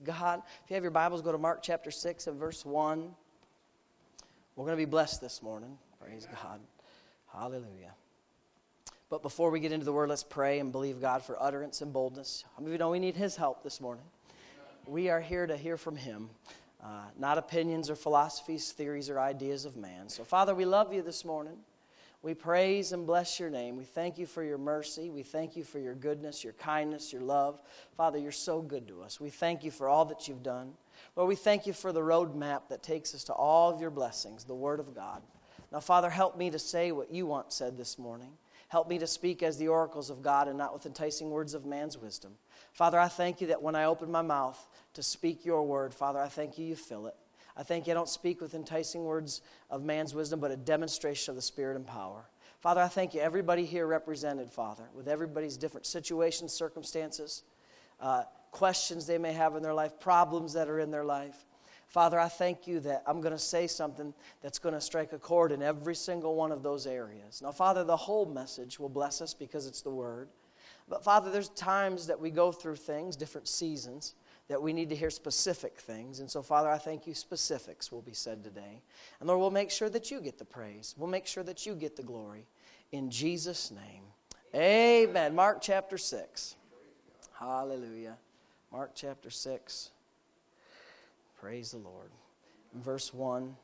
God. If you have your Bibles, go to Mark chapter 6 and verse 1. We're going to be blessed this morning. Praise God. Hallelujah. But before we get into the Word, let's pray and believe God for utterance and boldness. How many of you know we need His help this morning? We are here to hear from Him, not opinions or philosophies, theories, or ideas of man. So, Father, we love you this morning. We praise and bless your name. We thank you for your mercy. We thank you for your goodness, your kindness, your love. Father, you're so good to us. We thank you for all that you've done. Lord, we thank you for the roadmap that takes us to all of your blessings, the Word of God. Now, Father, help me to say what you want said this morning. Help me to speak as the oracles of God and not with enticing words of man's wisdom. Father, I thank you that when I open my mouth to speak your word, Father, I thank you fill it. I thank you I don't speak with enticing words of man's wisdom, but a demonstration of the Spirit and power. Father, I thank you, everybody here represented, Father, with everybody's different situations, circumstances, questions they may have in their life, problems that are in their life. Father, I thank you that I'm going to say something that's going to strike a chord in every single one of those areas. Now, Father, the whole message will bless us because it's the Word. But, Father, there's times that we go through things, different seasons, that we need to hear specific things. And so, Father, I thank you specifics will be said today. And, Lord, we'll make sure that you get the praise. We'll make sure that you get the glory. In Jesus' name, amen. Mark chapter 6. Hallelujah. Mark chapter 6. Praise the Lord. In verse 1.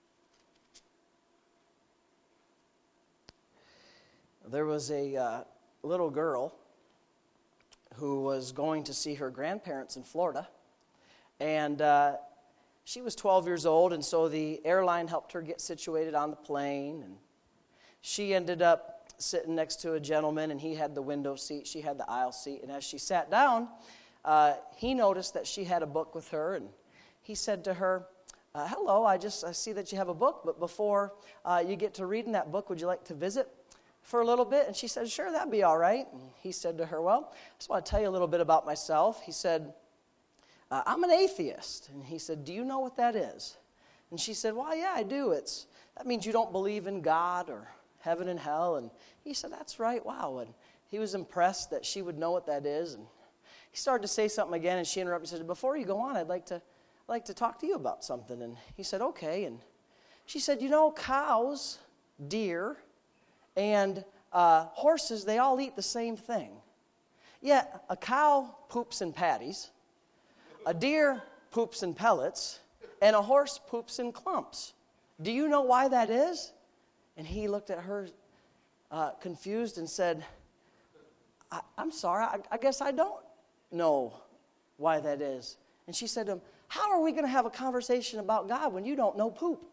There was a little girl who was going to see her grandparents in Florida. And she was 12 years old, and so the airline helped her get situated on the plane. And she ended up sitting next to a gentleman, and he had the window seat. She had the aisle seat. And as she sat down, he noticed that she had a book with her, and he said to her, hello, I see that you have a book, but before you get to reading that book, would you like to visit for a little bit? And she said, sure, that'd be all right. And he said to her, well, I just want to tell you a little bit about myself. He said, I'm an atheist. And he said, do you know what that is? And she said, well, yeah, I do. That means you don't believe in God or heaven and hell. And he said, that's right, wow. And he was impressed that she would know what that is. And he started to say something again, and she interrupted and said, before you go on, I'd like to talk to you about something. And he said, okay. And she said, you know, cows, deer, and horses, they all eat the same thing. Yet a cow poops in patties, a deer poops in pellets, and a horse poops in clumps. Do you know why that is? And he looked at her confused and said, I'm sorry, I guess I don't know why that is. And she said to him, how are we going to have a conversation about God when you don't know poop?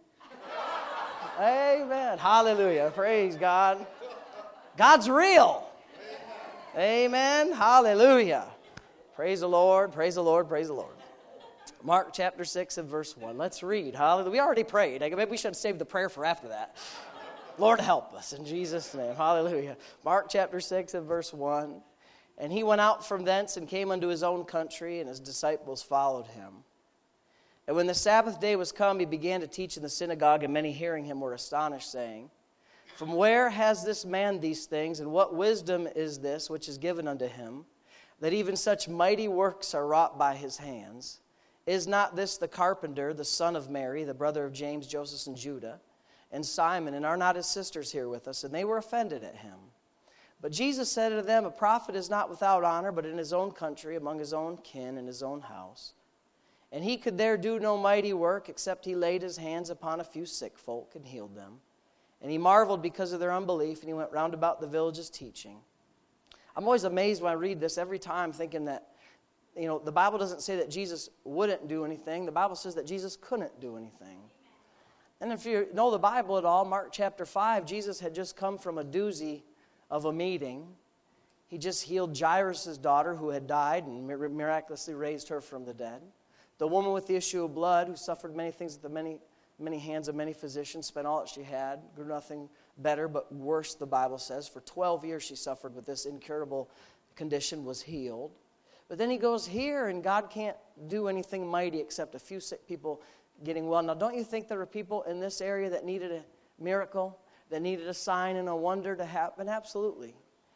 Amen. Hallelujah. Praise God. God's real. Amen. Hallelujah. Praise the Lord. Praise the Lord. Praise the Lord. Mark chapter 6 and verse 1. Let's read. Hallelujah. We already prayed. Maybe we should save the prayer for after that. Lord, help us in Jesus' name. Hallelujah. Mark chapter 6 and verse 1. And he went out from thence and came unto his own country, and his disciples followed him. And when the Sabbath day was come, he began to teach in the synagogue, and many hearing him were astonished, saying, from where has this man these things, and what wisdom is this which is given unto him, that even such mighty works are wrought by his hands? Is not this the carpenter, the son of Mary, the brother of James, Joseph, and Judah, and Simon, and are not his sisters here with us? And they were offended at him. But Jesus said unto them, a prophet is not without honor, but in his own country, among his own kin, in his own house. And he could there do no mighty work, except he laid his hands upon a few sick folk and healed them. And he marveled because of their unbelief, and he went round about the villages teaching. I'm always amazed when I read this every time, thinking that, the Bible doesn't say that Jesus wouldn't do anything. The Bible says that Jesus couldn't do anything. And if you know the Bible at all, Mark chapter 5, Jesus had just come from a doozy of a meeting. He just healed Jairus' daughter who had died and miraculously raised her from the dead. The woman with the issue of blood who suffered many things at the many hands of many physicians, spent all that she had, grew nothing better but worse, the Bible says. For 12 years she suffered with this incurable condition, was healed. But then he goes here, and God can't do anything mighty except a few sick people getting well. Now, don't you think there are people in this area that needed a miracle, that needed a sign and a wonder to happen? Absolutely.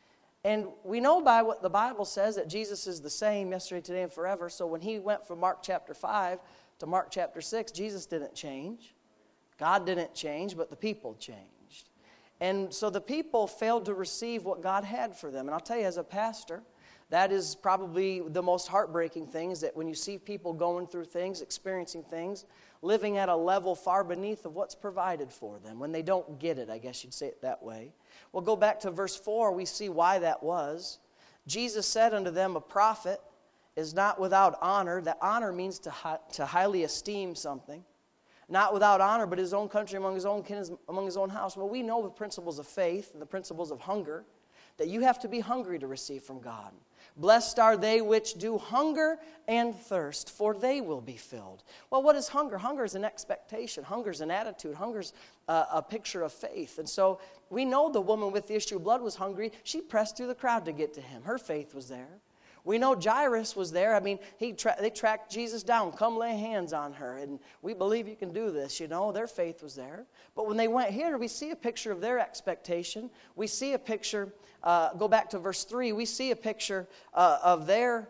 And we know by what the Bible says that Jesus is the same yesterday, today, and forever. So when he went from Mark chapter 5 to Mark chapter 6, Jesus didn't change. God didn't change, but the people changed. And so the people failed to receive what God had for them. And I'll tell you, as a pastor, that is probably the most heartbreaking thing, is that when you see people going through things, experiencing things, living at a level far beneath of what's provided for them, when they don't get it, I guess you'd say it that way. Well, go back to verse 4, we see why that was. Jesus said unto them, a prophet is not without honor. That honor means to highly esteem something. Not without honor, but his own country, among his own kin, among his own house. Well, we know the principles of faith and the principles of hunger, that you have to be hungry to receive from God. Blessed are they which do hunger and thirst, for they will be filled. Well, what is hunger? Hunger is an expectation. Hunger is an attitude. Hunger is a picture of faith. And so we know the woman with the issue of blood was hungry. She pressed through the crowd to get to him. Her faith was there. We know Jairus was there. I mean, they tracked Jesus down. Come lay hands on her. And we believe you can do this, you know. Their faith was there. But when they went here, we see a picture of their expectation. We see a picture, go back to verse 3. We see a picture of their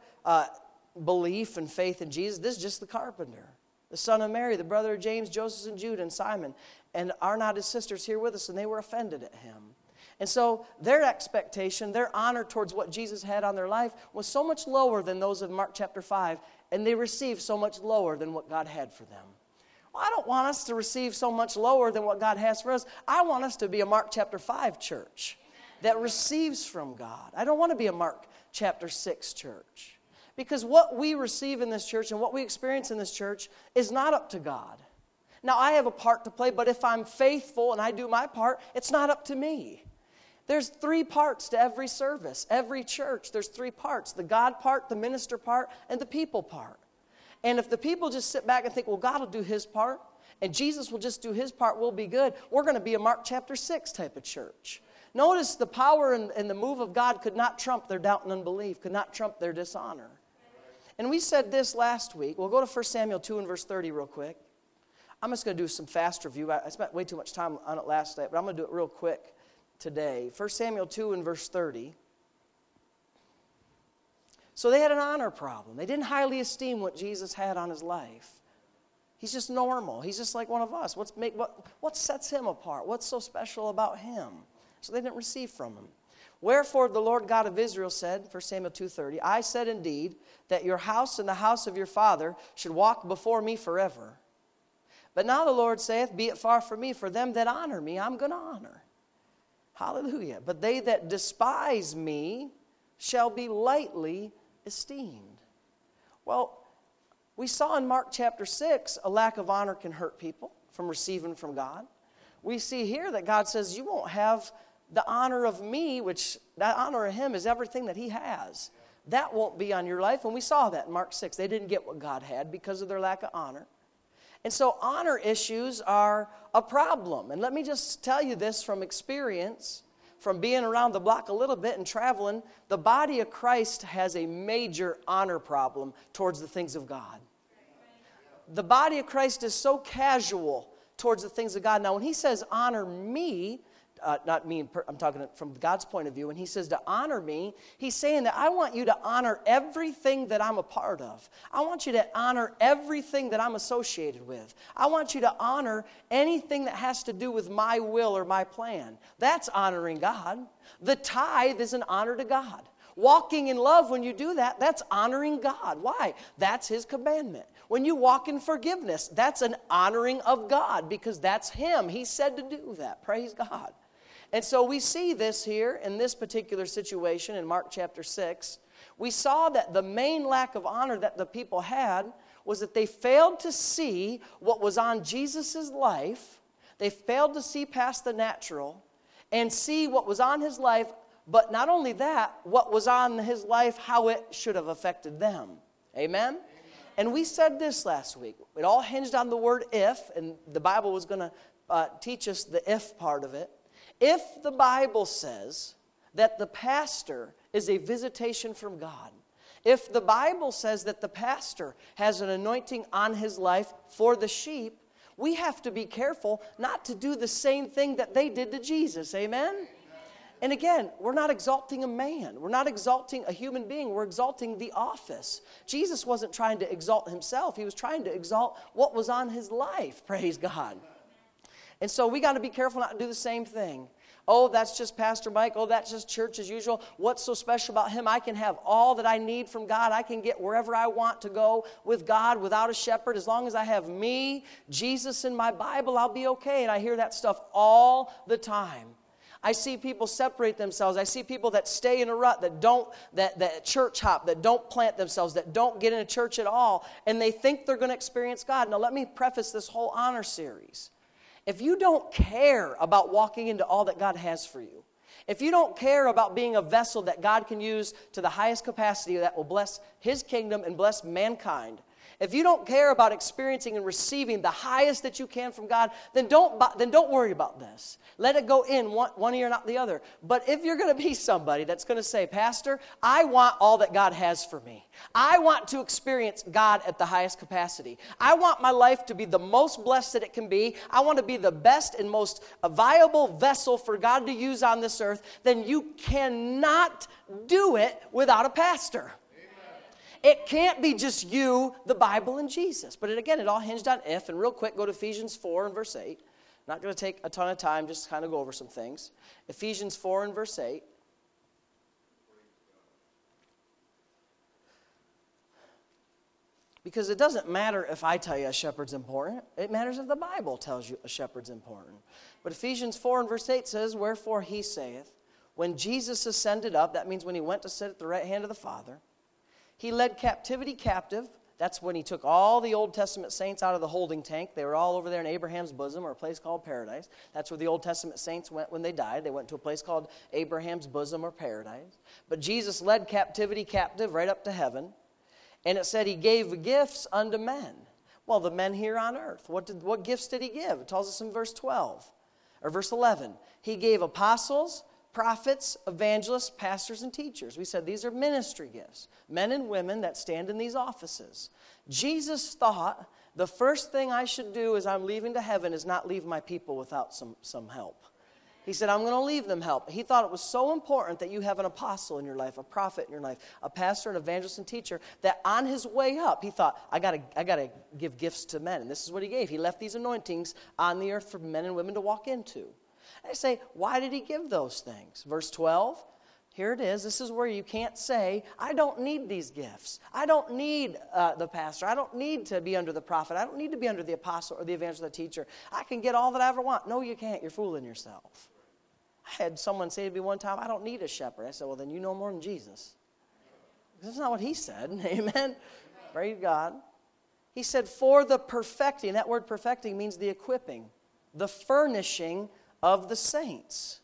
belief and faith in Jesus. This is just the carpenter, the son of Mary, the brother of James, Joseph, and Judah, and Simon. And are not his sisters here with us? And they were offended at him. And so their expectation, their honor towards what Jesus had on their life was so much lower than those of Mark chapter 5, and they received so much lower than what God had for them. Well, I don't want us to receive so much lower than what God has for us. I want us to be a Mark chapter 5 church that receives from God. I don't want to be a Mark chapter 6 church. Because what we receive in this church and what we experience in this church is not up to God. Now, I have a part to play, but if I'm faithful and I do my part, it's not up to me. There's 3 parts to every service, every church. There's 3 parts, the God part, the minister part, and the people part. And if the people just sit back and think, well, God will do his part, and Jesus will just do his part, we'll be good, we're going to be a Mark chapter 6 type of church. Notice the power and the move of God could not trump their doubt and unbelief, could not trump their dishonor. And we said this last week. We'll go to 1 Samuel 2 and verse 30 real quick. I'm just going to do some fast review. I spent way too much time on it last night, but I'm going to do it real quick today. 1 Samuel 2 and verse 30. So they had an honor problem. They didn't highly esteem what Jesus had on his life. He's just normal. He's just like one of us. What sets him apart? What's so special about him? So they didn't receive from him. Wherefore the Lord God of Israel said, 1 Samuel 2:30, I said indeed that your house and the house of your father should walk before me forever. But now the Lord saith, be it far from me, for them that honor me, I'm going to honor. Hallelujah. But they that despise me shall be lightly esteemed. Well, we saw in Mark chapter 6, a lack of honor can hurt people from receiving from God. We see here that God says you won't have the honor of me, which that honor of him is everything that he has. That won't be on your life. And we saw that in Mark 6. They didn't get what God had because of their lack of honor. And so honor issues are a problem. And let me just tell you this from experience, from being around the block a little bit and traveling, the body of Christ has a major honor problem towards the things of God. The body of Christ is so casual towards the things of God. Now, when he says honor me, not me, I'm talking from God's point of view. When he says to honor me, he's saying that I want you to honor everything that I'm a part of. I want you to honor everything that I'm associated with. I want you to honor anything that has to do with my will or my plan. That's honoring God. The tithe is an honor to God. Walking in love, when you do that, that's honoring God. Why? That's his commandment. When you walk in forgiveness, that's an honoring of God because that's him. He said to do that. Praise God. And so we see this here in this particular situation in Mark chapter 6. We saw that the main lack of honor that the people had was that they failed to see what was on Jesus' life. They failed to see past the natural and see what was on his life, but not only that, what was on his life, how it should have affected them. Amen? And we said this last week. It all hinged on the word if, and the Bible was going to teach us the if part of it. If the Bible says that the pastor is a visitation from God, if the Bible says that the pastor has an anointing on his life for the sheep, we have to be careful not to do the same thing that they did to Jesus. Amen? And again, we're not exalting a man. We're not exalting a human being. We're exalting the office. Jesus wasn't trying to exalt himself. He was trying to exalt what was on his life. Praise God. And so we got to be careful not to do the same thing. Oh, that's just Pastor Mike. Oh, that's just church as usual. What's so special about him? I can have all that I need from God. I can get wherever I want to go with God without a shepherd. As long as I have me, Jesus, in my Bible, I'll be okay. And I hear that stuff all the time. I see people separate themselves. I see people that stay in a rut, that church hop, that don't plant themselves, that don't get in a church at all, and they think they're going to experience God. Now, let me preface this whole honor series. If you don't care about walking into all that God has for you, if you don't care about being a vessel that God can use to the highest capacity that will bless his kingdom and bless mankind, if you don't care about experiencing and receiving the highest that you can from God, then don't worry about this. Let it go in one ear, not the other. But if you're going to be somebody that's going to say, Pastor, I want all that God has for me. I want to experience God at the highest capacity. I want my life to be the most blessed that it can be. I want to be the best and most viable vessel for God to use on this earth. Then you cannot do it without a pastor. It can't be just you, the Bible, and Jesus. But again, it all hinged on if. And real quick, go to Ephesians 4 and verse 8. Not going to take a ton of time, just kind of go over some things. Ephesians 4 and verse 8. Because it doesn't matter if I tell you a shepherd's important. It matters if the Bible tells you a shepherd's important. But Ephesians 4 and verse 8 says, Wherefore he saith, when Jesus ascended up, that means when he went to sit at the right hand of the Father, he led captivity captive. That's when he took all the Old Testament saints out of the holding tank. They were all over there in Abraham's bosom, or a place called paradise. That's where the Old Testament saints went when they died. They went to a place called Abraham's bosom, or paradise. But Jesus led captivity captive right up to heaven. And it said he gave gifts unto men. Well, the men here on earth. What gifts did he give? It tells us in verse 12, or verse 11. He gave apostles, prophets, evangelists, pastors, and teachers. We said these are ministry gifts. Men and women that stand in these offices. Jesus thought the first thing I should do as I'm leaving to heaven is not leave my people without some help. He said, I'm going to leave them help. He thought it was so important that you have an apostle in your life, a prophet in your life, a pastor, an evangelist, and teacher, that on his way up, he thought, I got to give gifts to men. And this is what he gave. He left these anointings on the earth for men and women to walk into. I say, why did he give those things? Verse 12, here it is. This is where you can't say, I don't need these gifts. I don't need the pastor. I don't need to be under the prophet. I don't need to be under the apostle or the evangelist or the teacher. I can get all that I ever want. No, you can't. You're fooling yourself. I had someone say to me one time, I don't need a shepherd. I said, well, then you know more than Jesus. That's not what he said. Amen. Praise God. He said, for the perfecting. That word perfecting means the equipping, the furnishing of the saints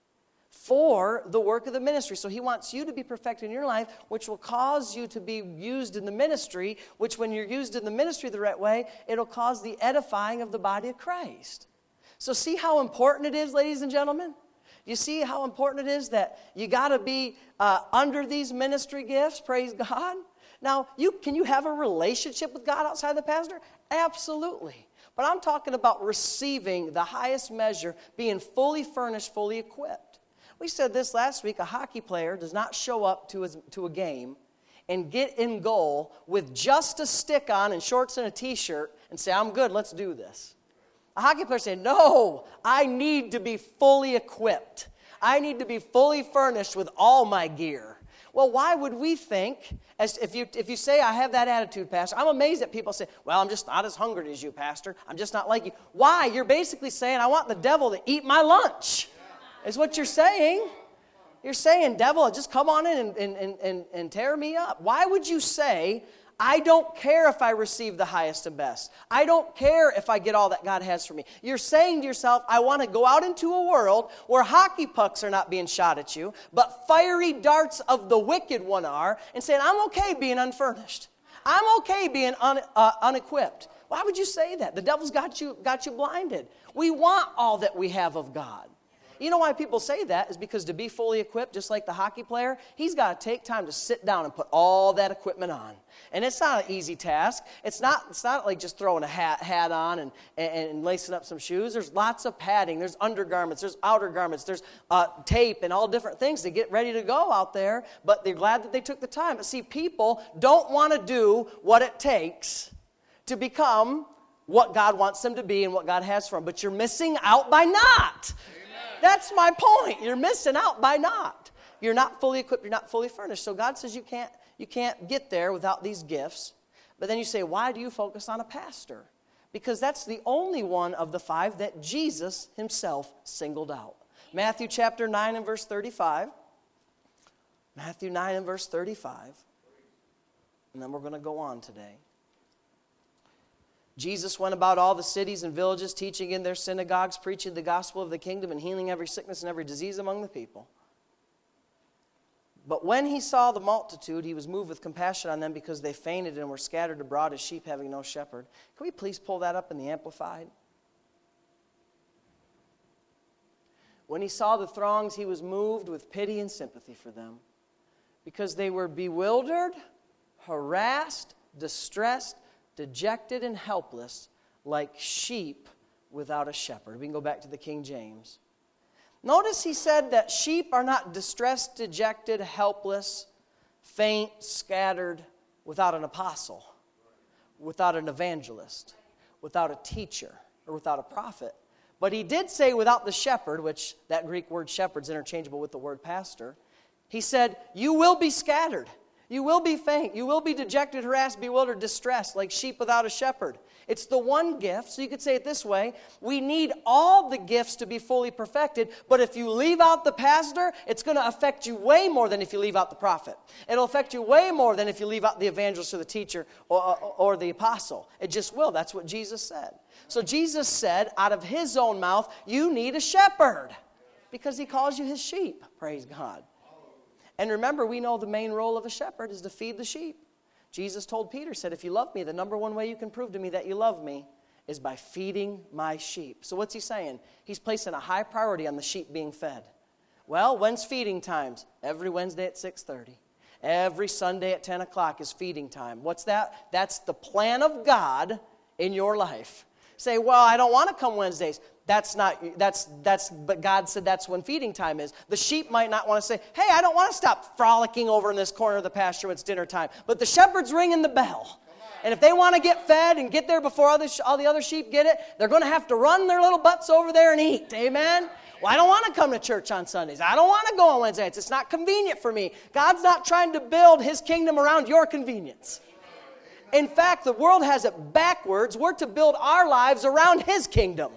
for the work of the ministry. So he wants you to be perfect in your life, which will cause you to be used in the ministry, which when you're used in the ministry the right way, it'll cause the edifying of the body of Christ. So see how important it is, ladies and gentlemen? You see how important it is that you got to be under these ministry gifts? Praise God. Now, can you have a relationship with God outside the pastor? Absolutely. But I'm talking about receiving the highest measure, being fully furnished, fully equipped. We said this last week. A hockey player does not show up to a game and get in goal with just a stick on and shorts and a T-shirt and say, I'm good, let's do this. A hockey player said, no, I need to be fully equipped. I need to be fully furnished with all my gear. Well, why would we think, if you say I have that attitude, Pastor, I'm amazed that people say, well, I'm just not as hungry as you, Pastor. I'm just not like you. Why? You're basically saying I want the devil to eat my lunch, is what you're saying. You're saying, devil, just come on in and tear me up. Why would you say, I don't care if I receive the highest and best. I don't care if I get all that God has for me. You're saying to yourself, I want to go out into a world where hockey pucks are not being shot at you, but fiery darts of the wicked one are, and saying, I'm okay being unfurnished. I'm okay being unequipped. Why would you say that? The devil's got you blinded. We want all that we have of God. You know why people say that is because to be fully equipped, just like the hockey player, he's got to take time to sit down and put all that equipment on. And it's not an easy task. It's not like just throwing a hat on and lacing up some shoes. There's lots of padding. There's undergarments. There's outer garments. There's tape and all different things to get ready to go out there. But they're glad that they took the time. But see, people don't want to do what it takes to become what God wants them to be and what God has for them. But you're missing out by not. Amen. That's my point. You're missing out by not. You're not fully equipped. You're not fully furnished. So God says you can't get there without these gifts. But then you say, why do you focus on a pastor? Because that's the only one of the 5 that Jesus himself singled out. Matthew chapter 9 and verse 35. Matthew 9 and verse 35. And then we're going to go on today. Jesus went about all the cities and villages, teaching in their synagogues, preaching the gospel of the kingdom, and healing every sickness and every disease among the people. But when he saw the multitude, he was moved with compassion on them because they fainted and were scattered abroad as sheep having no shepherd. Can we please pull that up in the Amplified? When he saw the throngs, he was moved with pity and sympathy for them because they were bewildered, harassed, distressed, dejected and helpless, like sheep without a shepherd. We can go back to the King James. Notice he said that sheep are not distressed, dejected, helpless, faint, scattered, without an apostle, without an evangelist, without a teacher, or without a prophet. But he did say without the shepherd, which that Greek word shepherd is interchangeable with the word pastor. He said, you will be scattered. You will be faint. You will be dejected, harassed, bewildered, distressed, like sheep without a shepherd. It's the one gift. So you could say it this way. We need all the gifts to be fully perfected, but if you leave out the pastor, it's going to affect you way more than if you leave out the prophet. It'll affect you way more than if you leave out the evangelist or the teacher or the apostle. It just will. That's what Jesus said. So Jesus said out of his own mouth, you need a shepherd because he calls you his sheep. Praise God. And remember, we know the main role of a shepherd is to feed the sheep. Jesus told Peter, said, if you love me, the number one way you can prove to me that you love me is by feeding my sheep. So what's he saying? He's placing a high priority on the sheep being fed. Well, when's feeding times? Every Wednesday at 6:30. Every Sunday at 10 o'clock is feeding time. What's that? That's the plan of God in your life. Say, well, I don't want to come Wednesdays. But God said that's when feeding time is. The sheep might not want to say, hey, I don't want to stop frolicking over in this corner of the pasture when it's dinner time. But the shepherd's ringing the bell. And if they want to get fed and get there before all the other sheep get it, they're going to have to run their little butts over there and eat. Amen? Well, I don't want to come to church on Sundays. I don't want to go on Wednesdays. It's not convenient for me. God's not trying to build his kingdom around your convenience. In fact, the world has it backwards. We're to build our lives around his kingdom.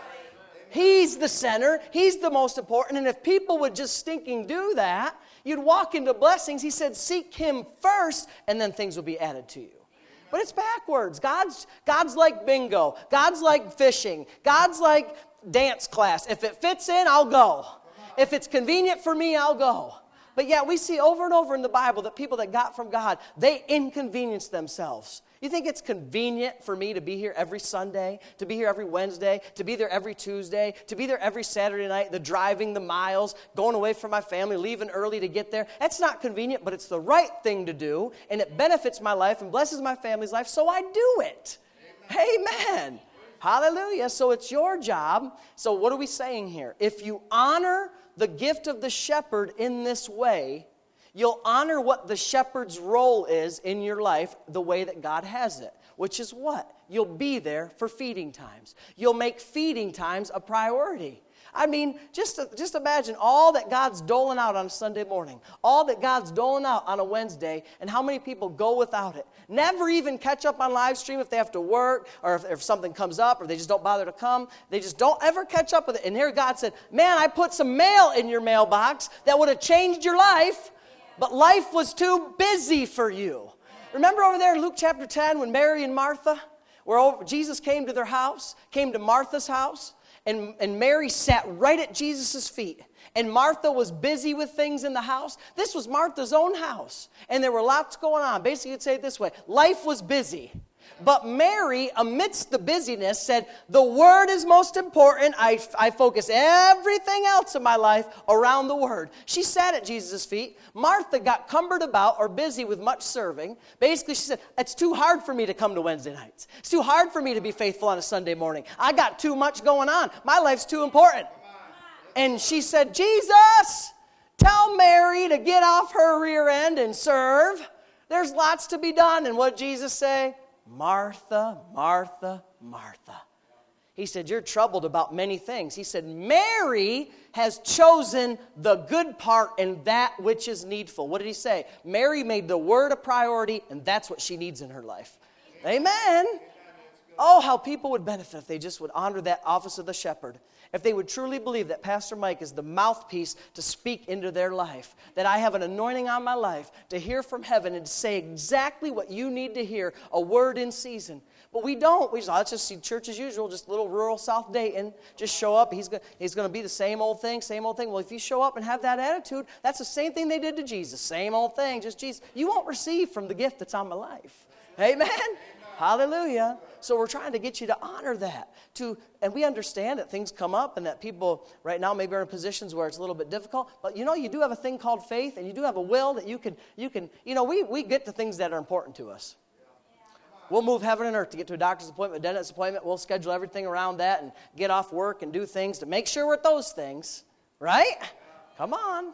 He's the center. He's the most important. And if people would just stinking do that, you'd walk into blessings. He said, seek him first, and then things will be added to you. But it's backwards. God's like bingo. God's like fishing. God's like dance class. If it fits in, I'll go. If it's convenient for me, I'll go. But yet we see over and over in the Bible that people that got from God, they inconvenienced themselves. You think it's convenient for me to be here every Sunday, to be here every Wednesday, to be there every Tuesday, to be there every Saturday night, the driving, the miles, going away from my family, leaving early to get there? That's not convenient, but it's the right thing to do, and it benefits my life and blesses my family's life, so I do it. Amen. Hallelujah. So it's your job. So what are we saying here? If you honor the gift of the shepherd in this way, you'll honor what the shepherd's role is in your life the way that God has it, which is what? You'll be there for feeding times. You'll make feeding times a priority. I mean, just imagine all that God's doling out on a Sunday morning, all that God's doling out on a Wednesday, and how many people go without it. Never even catch up on live stream if they have to work, or if something comes up, or they just don't bother to come. They just don't ever catch up with it. And here God said, man, I put some mail in your mailbox that would have changed your life, but life was too busy for you. Remember over there in Luke chapter 10 when Mary and Martha, Jesus came to their house, came to Martha's house, and Mary sat right at Jesus' feet. And Martha was busy with things in the house. This was Martha's own house. And there were lots going on. Basically, you'd say it this way. Life was busy. But Mary, amidst the busyness, said, the Word is most important. I focus everything else in my life around the Word. She sat at Jesus' feet. Martha got cumbered about or busy with much serving. Basically, she said, it's too hard for me to come to Wednesday nights. It's too hard for me to be faithful on a Sunday morning. I got too much going on. My life's too important. And she said, Jesus, tell Mary to get off her rear end and serve. There's lots to be done. And what did Jesus say? Martha, Martha, Martha. He said, you're troubled about many things. He said, Mary has chosen the good part and that which is needful. What did he say? Mary made the Word a priority, and that's what she needs in her life. Amen. Oh, how people would benefit if they just would honor that office of the shepherd. If they would truly believe that Pastor Mike is the mouthpiece to speak into their life, that I have an anointing on my life to hear from heaven and to say exactly what you need to hear, a word in season. But we don't. We just, let's just see church as usual, just little rural South Dayton. Just show up. He's going to be the same old thing, same old thing. Well, if you show up and have that attitude, that's the same thing they did to Jesus. Same old thing, just Jesus. You won't receive from the gift that's on my life. Amen? Hallelujah. So we're trying to get you to honor that. And we understand that things come up and that people right now maybe are in positions where it's a little bit difficult. But you do have a thing called faith, and you do have a will that you can, we get the things that are important to us. We'll move heaven and earth to get to a doctor's appointment, a dentist's appointment. We'll schedule everything around that and get off work and do things to make sure we're at those things. Right? Come on.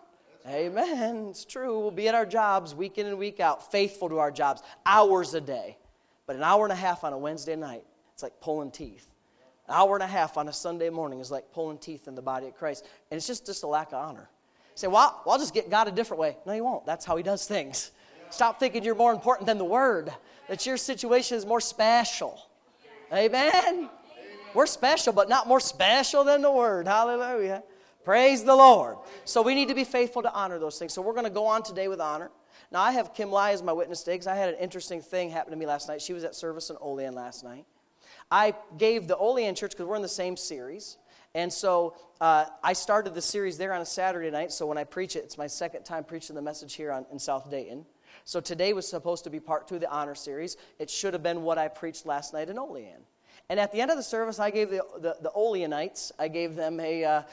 Amen. It's true. We'll be at our jobs week in and week out, faithful to our jobs, hours a day. But an hour and a half on a Wednesday night, it's like pulling teeth. An hour and a half on a Sunday morning is like pulling teeth in the body of Christ. And it's just a lack of honor. You say, well, I'll just get God a different way. No, you won't. That's how he does things. Stop thinking you're more important than the Word, that your situation is more special. Amen? We're special, but not more special than the Word. Hallelujah. Praise the Lord. So we need to be faithful to honor those things. So we're going to go on today with honor. Now, I have Kim Lai as my witness today because I had an interesting thing happen to me last night. She was at service in Olean last night. I gave the Olean church, because we're in the same series, and so I started the series there on a Saturday night, so when I preach it, it's my second time preaching the message here in South Dayton. So today was supposed to be part 2 of the honor series. It should have been what I preached last night in Olean. And at the end of the service, I gave the Oleanites, I gave them a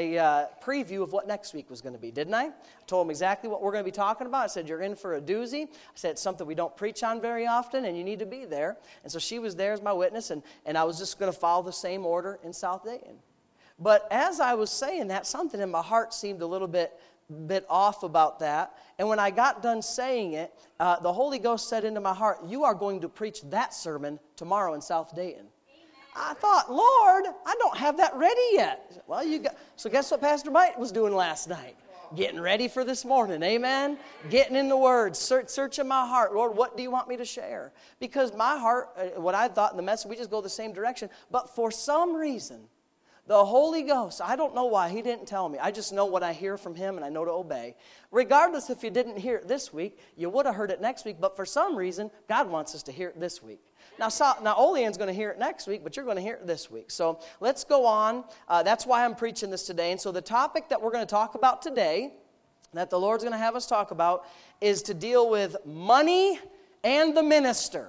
preview of what next week was going to be, didn't I? I told them exactly what we're going to be talking about. I said, you're in for a doozy. I said, it's something we don't preach on very often, and you need to be there. And so she was there as my witness, and I was just going to follow the same order in South Dayton. But as I was saying that, something in my heart seemed a little bit off about that. And when I got done saying it, the Holy Ghost said into my heart, you are going to preach that sermon tomorrow in South Dayton. I thought, Lord, I don't have that ready yet. Well, so guess what Pastor Mike was doing last night? Getting ready for this morning, amen? Getting in the Word, searching my heart. Lord, what do you want me to share? Because my heart, what I thought in the message, we just go the same direction. But for some reason, the Holy Ghost, I don't know why, he didn't tell me. I just know what I hear from him, and I know to obey. Regardless if you didn't hear it this week, you would have heard it next week. But for some reason, God wants us to hear it this week. Now Olean's going to hear it next week, but you're going to hear it this week. So let's go on. That's why I'm preaching this today. And so the topic that we're going to talk about today, that the Lord's going to have us talk about, is to deal with money and the minister.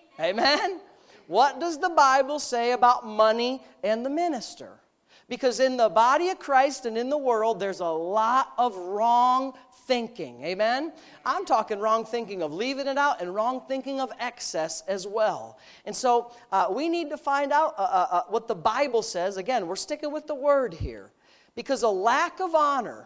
Amen? What does the Bible say about money and the minister? Because in the body of Christ and in the world, there's a lot of wrong thinking. Amen? I'm talking wrong thinking of leaving it out and wrong thinking of excess as well. And so we need to find out what the Bible says. Again, we're sticking with the Word here. Because a lack of honor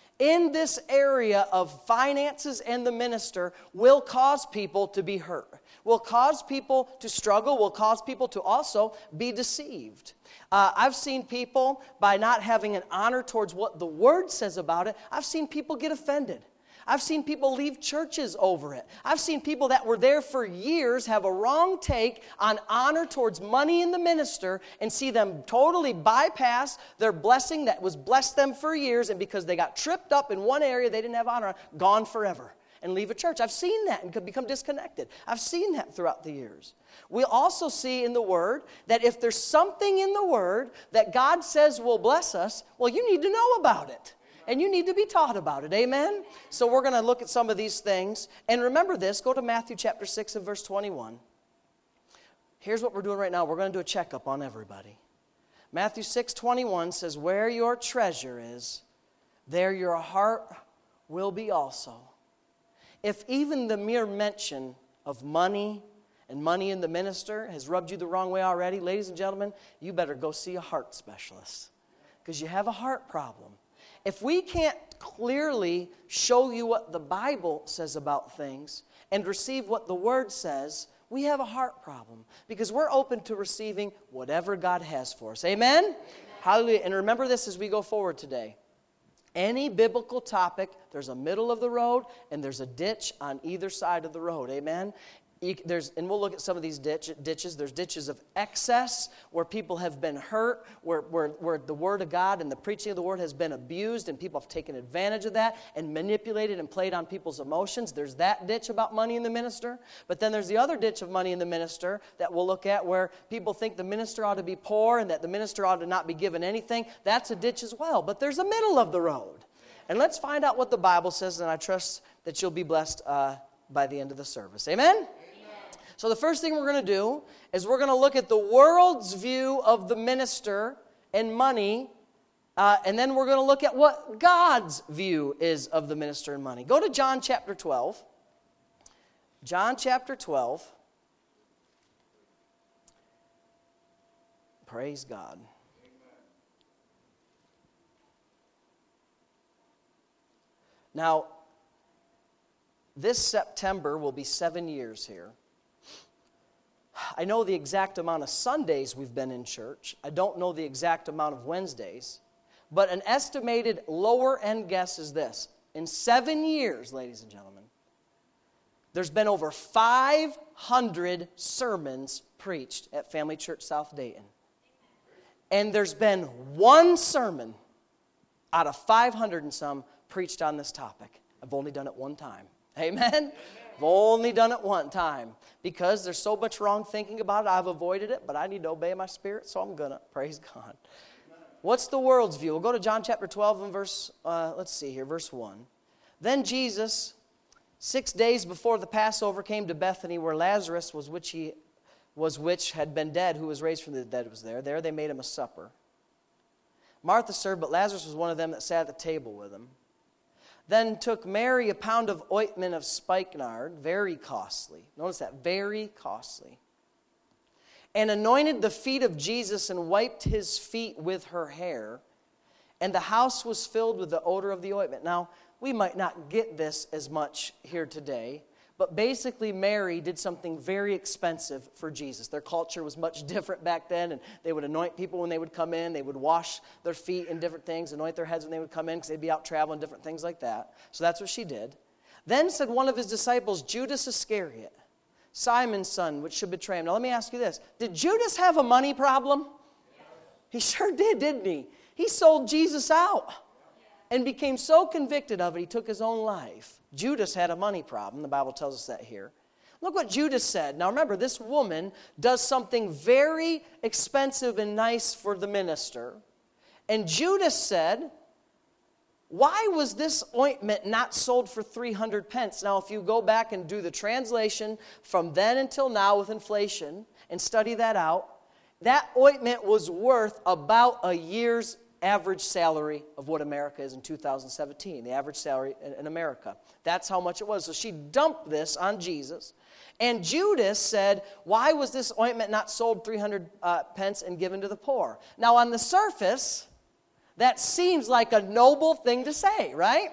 in this area of finances and the minister will cause people to be hurt, will cause people to struggle, will cause people to also be deceived. I've seen people, by not having an honor towards what the Word says about it, I've seen people get offended. I've seen people leave churches over it. I've seen people that were there for years have a wrong take on honor towards money in the minister and see them totally bypass their blessing that was blessed them for years, and because they got tripped up in one area they didn't have honor on, gone forever and leave a church. I've seen that and could become disconnected. I've seen that throughout the years. We also see in the Word that if there's something in the Word that God says will bless us, well, you need to know about it. And you need to be taught about it. Amen? So we're going to look at some of these things. And remember this. Go to Matthew chapter 6 and verse 21. here's what we're doing right now. We're going to do a checkup on everybody. Matthew 6:21 says, where your treasure is, there your heart will be also. If even the mere mention of money and money in the minister has rubbed you the wrong way already, ladies and gentlemen, you better go see a heart specialist because you have a heart problem. If we can't clearly show you what the Bible says about things and receive what the Word says, we have a heart problem because we're open to receiving whatever God has for us. Amen? Amen. Hallelujah. And remember this as we go forward today. Any biblical topic, there's a middle of the road and there's a ditch on either side of the road. Amen? And we'll look at some of these ditches. There's ditches of excess where people have been hurt, where the Word of God and the preaching of the Word has been abused and people have taken advantage of that and manipulated and played on people's emotions. There's that ditch about money in the minister. But then there's the other ditch of money in the minister that we'll look at where people think the minister ought to be poor and that the minister ought to not be given anything. That's a ditch as well. But there's a middle of the road. And let's find out what the Bible says, and I trust that you'll be blessed by the end of the service. Amen? So the first thing we're going to do is we're going to look at the world's view of the minister and money, and then we're going to look at what God's view is of the minister and money. Go to John chapter 12. John chapter 12. Praise God. Now, this September will be 7 years here. I know the exact amount of Sundays we've been in church. I don't know the exact amount of Wednesdays. But an estimated lower end guess is this. In 7 years, ladies and gentlemen, there's been over 500 sermons preached at Family Church South Dayton. And there's been one sermon out of 500 and some preached on this topic. I've only done it one time. Amen? I've only done it one time because there's so much wrong thinking about it. I've avoided it, but I need to obey my spirit, so I'm going to. Praise God. What's the world's view? We'll go to John chapter 12 and verse 1. Then Jesus, 6 days before the Passover, came to Bethany where Lazarus was, which had been dead, who was raised from the dead, was there. There they made him a supper. Martha served, but Lazarus was one of them that sat at the table with him. Then took Mary a pound of ointment of spikenard, very costly. Notice that, very costly. And anointed the feet of Jesus and wiped his feet with her hair. And the house was filled with the odor of the ointment. Now, we might not get this as much here today, but basically Mary did something very expensive for Jesus. Their culture was much different back then, and they would anoint people when they would come in. They would wash their feet and different things, anoint their heads when they would come in because they'd be out traveling, different things like that. So that's what she did. Then said one of his disciples, Judas Iscariot, Simon's son, which should betray him. Now let me ask you this. Did Judas have a money problem? He sure did, didn't he? He sold Jesus out and became so convicted of it, he took his own life. Judas had a money problem. The Bible tells us that here. Look what Judas said. Now remember, this woman does something very expensive and nice for the minister. And Judas said, why was this ointment not sold for 300 pence? Now, if you go back and do the translation from then until now with inflation and study that out, that ointment was worth about a year's average salary of what America is in 2017, the average salary in America. That's how much it was. So she dumped this on Jesus. And Judas said, why was this ointment not sold 300 pence and given to the poor? Now, on the surface, that seems like a noble thing to say, right?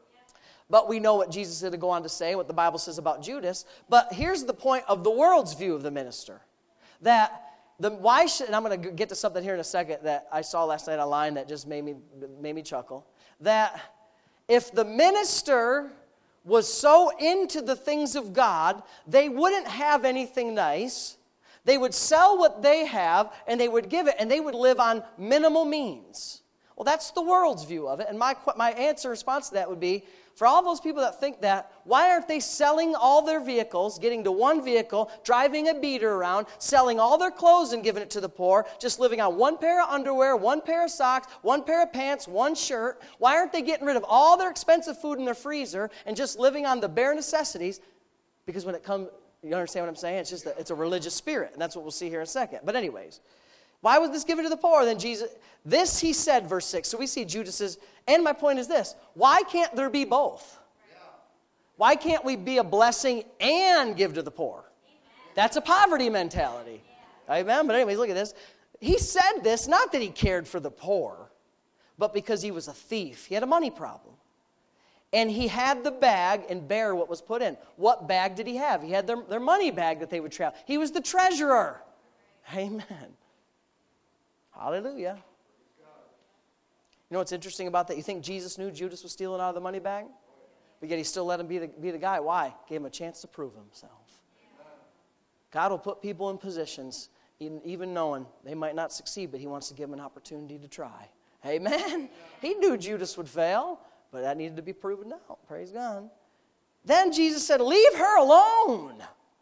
But we know what Jesus had to go on to say, what the Bible says about Judas. But here's the point of the world's view of the minister. And I'm going to get to something here in a second that I saw last night online that just made me chuckle. That if the minister was so into the things of God, they wouldn't have anything nice. They would sell what they have, and they would give it, and they would live on minimal means. Well, that's the world's view of it. And my answer response to that would be, for all those people that think that, why aren't they selling all their vehicles, getting to one vehicle, driving a beater around, selling all their clothes and giving it to the poor, just living on one pair of underwear, one pair of socks, one pair of pants, one shirt? Why aren't they getting rid of all their expensive food in their freezer and just living on the bare necessities? Because when it comes You understand what I'm saying? It's just it's a religious spirit, and that's what we'll see here in a second. But anyways, why was this given to the poor? Then Jesus, this he said, verse 6. So we see Judas's, and my point is this. Why can't there be both? Why can't we be a blessing and give to the poor? That's a poverty mentality. Amen? But anyways, look at this. He said this, not that he cared for the poor, but because he was a thief. He had a money problem. And he had the bag and bear what was put in. What bag did he have? He had their money bag that they would travel. He was the treasurer. Amen. Hallelujah. You know what's interesting about that? You think Jesus knew Judas was stealing out of the money bag? But yet he still let him be the guy. Why? Gave him a chance to prove himself. God will put people in positions, even knowing they might not succeed, but he wants to give them an opportunity to try. Amen. He knew Judas would fail, but that needed to be proven out. Praise God. Then Jesus said, leave her alone.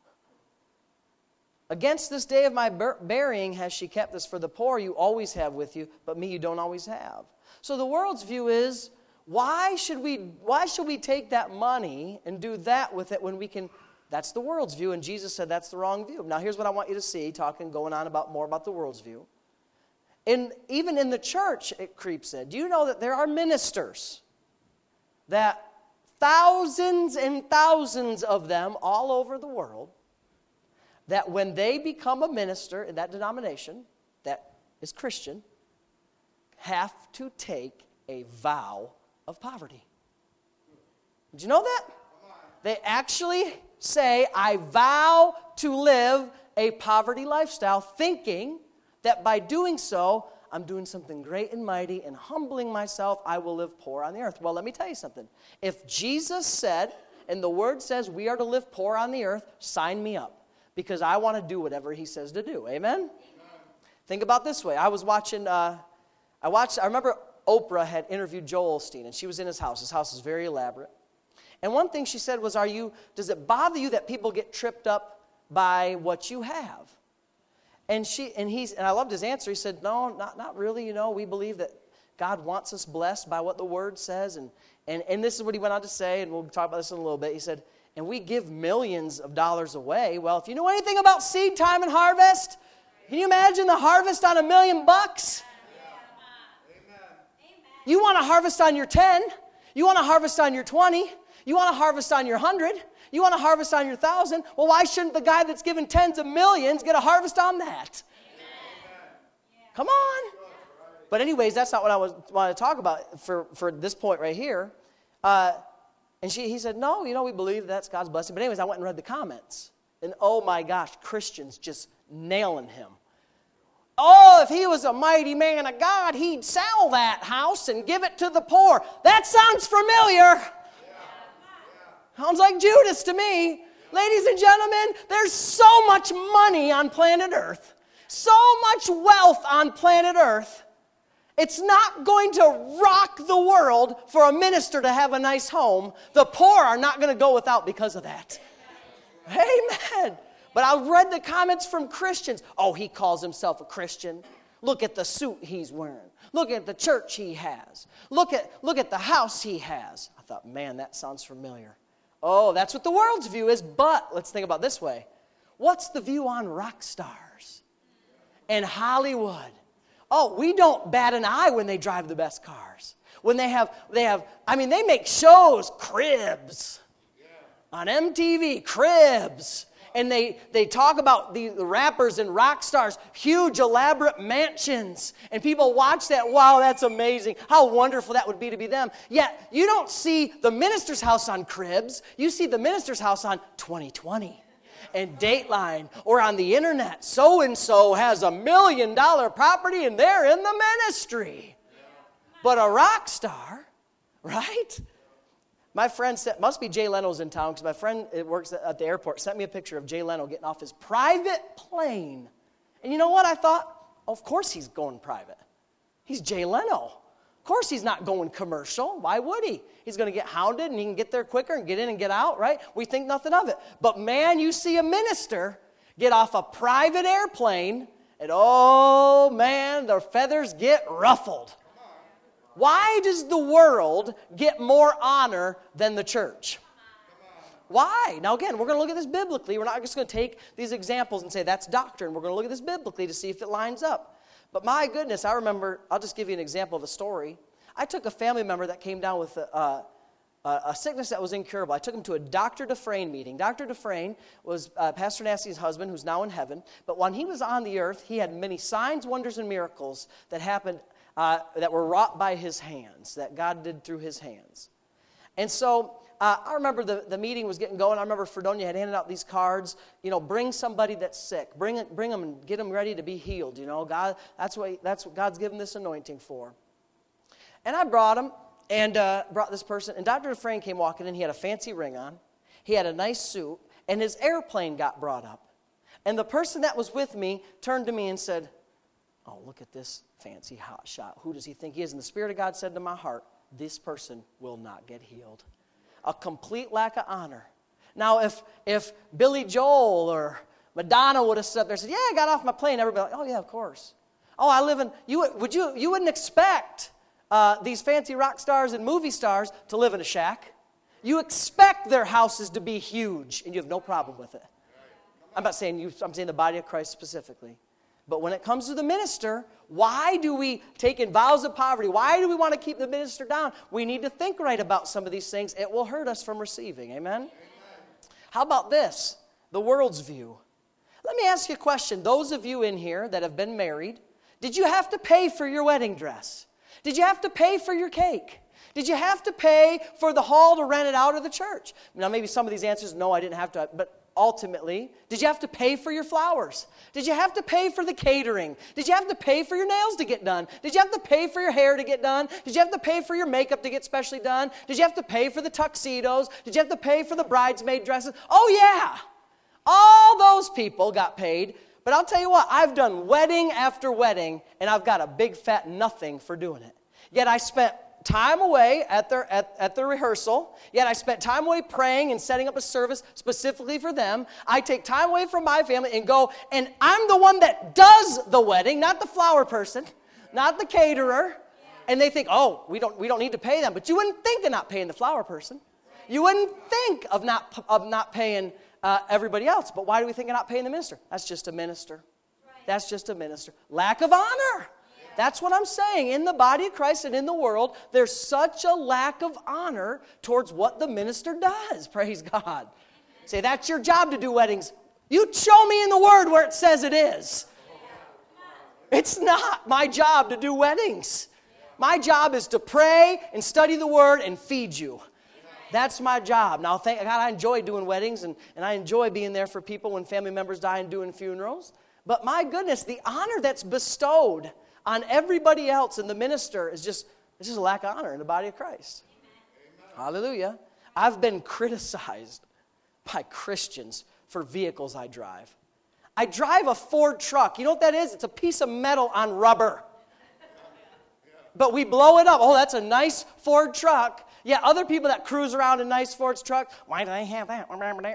Against this day of my burying has she kept this. For the poor you always have with you, but me you don't always have. So the world's view is, why should we take that money and do that with it when we can? That's the world's view, and Jesus said that's the wrong view. Now here's what I want you to see, going on more about the world's view. And even in the church, it creeps in. Do you know that there are ministers that thousands and thousands of them all over the world, that when they become a minister in that denomination that is Christian, have to take a vow of poverty? Did you know that? They actually say, I vow to live a poverty lifestyle, thinking that by doing so, I'm doing something great and mighty and humbling myself, I will live poor on the earth. Well, let me tell you something. If Jesus said, and the word says we are to live poor on the earth, sign me up. Because I want to do whatever he says to do. Amen? Amen. Think about this way. I was watching, I remember Oprah had interviewed Joel Osteen, and she was in his house. His house is very elaborate. And one thing she said was, does it bother you that people get tripped up by what you have? And I loved his answer. He said, no, not really. You know, we believe that God wants us blessed by what the word says. And this is what he went on to say, and we'll talk about this in a little bit. He said, and we give millions of dollars away. Well, if you know anything about seed time and harvest, can you imagine the harvest on $1 million? You want to harvest on your 10. You want to harvest on your 20. You want to harvest on your 100. You want to harvest on your 1,000. Well, why shouldn't the guy that's given tens of millions get a harvest on that? Come on. But anyways, that's not what I want to talk about for this point right here. And he said, no, we believe that's God's blessing. But anyways, I went and read the comments. And oh my gosh, Christians just nailing him. Oh, if he was a mighty man of God, he'd sell that house and give it to the poor. That sounds familiar. Sounds like Judas to me. Ladies and gentlemen, there's so much money on planet Earth. So much wealth on planet Earth. It's not going to rock the world for a minister to have a nice home. The poor are not going to go without because of that. Amen. But I read the comments from Christians. Oh, he calls himself a Christian. Look at the suit he's wearing. Look at the church he has. Look at the house he has. I thought, man, that sounds familiar. Oh, that's what the world's view is. But let's think about it this way. What's the view on rock stars and Hollywood? Oh, we don't bat an eye when they drive the best cars. When they make shows, Cribs. On MTV, Cribs. And they talk about the rappers and rock stars, huge elaborate mansions. And people watch that, wow, that's amazing. How wonderful that would be to be them. Yet, you don't see the minister's house on Cribs. You see the minister's house on 2020. And Dateline, or on the internet, so-and-so has $1 million property and they're in the ministry. But a rock star, right? My friend said, must be Jay Leno's in town, because my friend works at the airport, sent me a picture of Jay Leno getting off his private plane. And you know what I thought? Oh, of course he's going private. He's Jay Leno. Of course he's not going commercial. Why would he? He's going to get hounded and he can get there quicker and get in and get out, right? We think nothing of it. But man, you see a minister get off a private airplane and oh man, their feathers get ruffled. Why does the world get more honor than the church? Why? Now again, we're going to look at this biblically. We're not just going to take these examples and say that's doctrine. We're going to look at this biblically to see if it lines up. But my goodness, I remember, I'll just give you an example of a story. I took a family member that came down with a sickness that was incurable. I took him to a Dr. Dufresne meeting. Dr. Dufresne was Pastor Nasty's husband, who's now in heaven. But when he was on the earth, he had many signs, wonders, and miracles that happened that were wrought by his hands, that God did through his hands. And so I remember the meeting was getting going. I remember Fredonia had handed out these cards, bring somebody that's sick. Bring them and get them ready to be healed. God, that's what God's given this anointing for. And I brought him and brought this person. And Dr. Dufresne came walking in. He had a fancy ring on. He had a nice suit. And his airplane got brought up. And the person that was with me turned to me and said, "Oh, look at this fancy hot shot. Who does he think he is?" And the Spirit of God said to my heart, "This person will not get healed." A complete lack of honor. Now, if Billy Joel or Madonna would have stood up there and said, "Yeah, I got off my plane," everybody would be like, "Oh, yeah, of course." "Oh, I live in," you wouldn't expect these fancy rock stars and movie stars to live in a shack. You expect their houses to be huge, and you have no problem with it. I'm not saying you, I'm saying the body of Christ specifically. But when it comes to the minister, why do we take in vows of poverty? Why do we want to keep the minister down? We need to think right about some of these things. It will hurt us from receiving. Amen? Amen. How about this? The world's view. Let me ask you a question. Those of you in here that have been married, did you have to pay for your wedding dress? Did you have to pay for your cake? Did you have to pay for the hall to rent it out of the church? Now, maybe some of these answers, no, I didn't have to, but ultimately, did you have to pay for your flowers? Did you have to pay for the catering? Did you have to pay for your nails to get done? Did you have to pay for your hair to get done? Did you have to pay for your makeup to get specially done? Did you have to pay for the tuxedos? Did you have to pay for the bridesmaid dresses? Oh, yeah. All those people got paid. But I'll tell you what, I've done wedding after wedding, and I've got a big fat nothing for doing it. Yet I spent time away at the rehearsal. Yet I spent time away praying and setting up a service specifically for them. I take time away from my family and go, and I'm the one that does the wedding, not the flower person, not the caterer. And they think, "Oh, we don't need to pay them." But you wouldn't think of not paying the flower person. You wouldn't think of not paying everybody else. But why do we think of not paying the minister? That's just a minister. That's just a minister. Lack of honor. That's what I'm saying. In the body of Christ and in the world, there's such a lack of honor towards what the minister does. Praise God. Say, that's your job to do weddings. You show me in the Word where it says it is. It's not my job to do weddings. My job is to pray and study the Word and feed you. That's my job. Now, thank God, I enjoy doing weddings, and I enjoy being there for people when family members die and doing funerals. But my goodness, the honor that's bestowed on everybody else and the minister is just a lack of honor in the body of Christ. Amen. Hallelujah. I've been criticized by Christians for vehicles I drive. I drive a Ford truck. You know what that is? It's a piece of metal on rubber. But we blow it up. Oh, that's a nice Ford truck. Yeah, other people that cruise around in nice Ford trucks, why do they have that?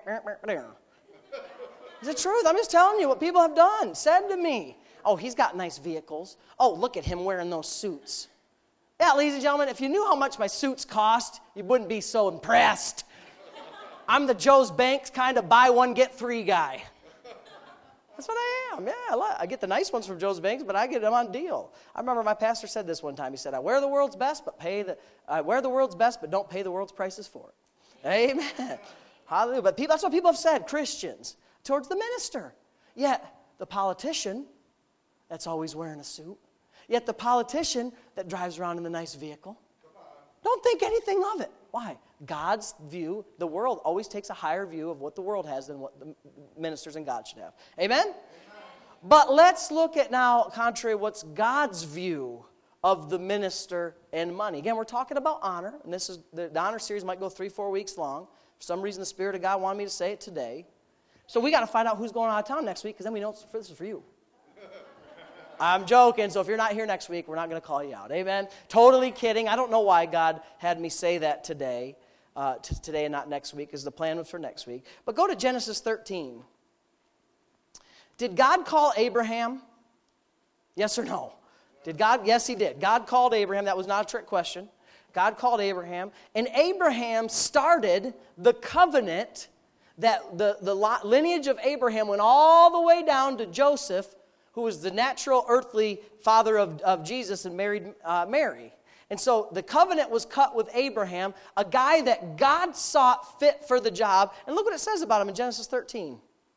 It's the truth. I'm just telling you what people have done, said to me. Oh, he's got nice vehicles. Oh, look at him wearing those suits. Yeah, ladies and gentlemen, if you knew how much my suits cost, you wouldn't be so impressed. I'm the Joe's Banks kind of buy one, get three guy. That's what I am. Yeah, I get the nice ones from Joe's Banks, but I get them on deal. I remember my pastor said this one time. He said, I wear the world's best, but don't pay the world's prices for it. Amen. Hallelujah. But that's what people have said, Christians, towards the minister. Yet the politician that's always wearing a suit, yet the politician that drives around in the nice vehicle, don't think anything of it. Why? God's view, the world always takes a higher view of what the world has than what the ministers and God should have. Amen? Amen. But let's look at now, contrary, what's God's view of the minister and money. Again, we're talking about honor, and this is the honor series might go 3-4 weeks long. For some reason, the Spirit of God wanted me to say it today. So we got to find out who's going out of town next week, because then we know this is for you. I'm joking, so if you're not here next week, we're not going to call you out. Amen? Totally kidding. I don't know why God had me say that today. Today and not next week, because the plan was for next week. But go to Genesis 13. Did God call Abraham? Yes or no? Did God? Yes, he did. God called Abraham. That was not a trick question. God called Abraham, and Abraham started the covenant that the lineage of Abraham went all the way down to Joseph, who was the natural earthly father of Jesus and married Mary. And so the covenant was cut with Abraham, a guy that God saw fit for the job. And look what it says about him in Genesis 13.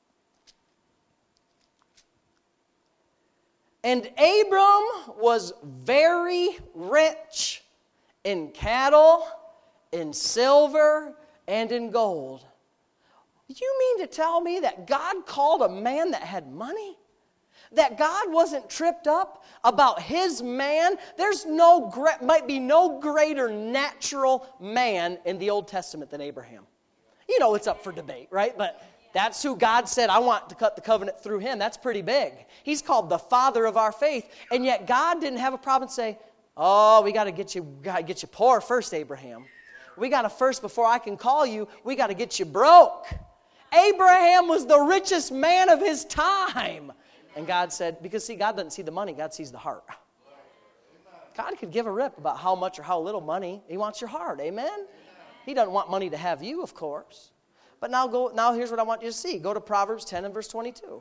And Abram was very rich in cattle, in silver, and in gold. You mean to tell me that God called a man that had money? That God wasn't tripped up about his man? There's might be no greater natural man in the Old Testament than Abraham. You know it's up for debate, right? But that's who God said, I want to cut the covenant through him. That's pretty big. He's called the father of our faith. And yet God didn't have a problem say, oh, we got to get you poor first, Abraham. We got to first, before I can call you, we got to get you broke. Abraham was the richest man of his time. And God said, because see, God doesn't see the money, God sees the heart. God could give a rip about how much or how little money. He wants your heart, amen? He doesn't want money to have you, of course. But now here's what I want you to see. Go to Proverbs 10 and verse 22.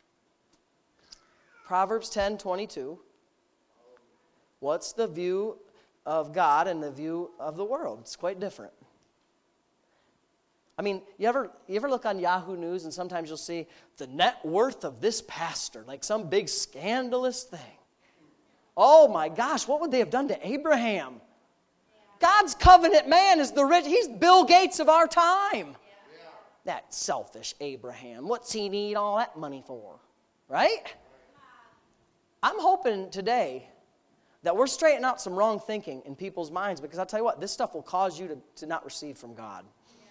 Proverbs 10:22. What's the view of God and the view of the world? It's quite different. I mean, you ever look on Yahoo News and sometimes you'll see the net worth of this pastor, like some big scandalous thing. Oh my gosh, what would they have done to Abraham? God's covenant man is the rich. He's Bill Gates of our time. That selfish Abraham. What's he need all that money for? Right? I'm hoping today that we're straightening out some wrong thinking in people's minds, because I'll tell you what, this stuff will cause you to not receive from God.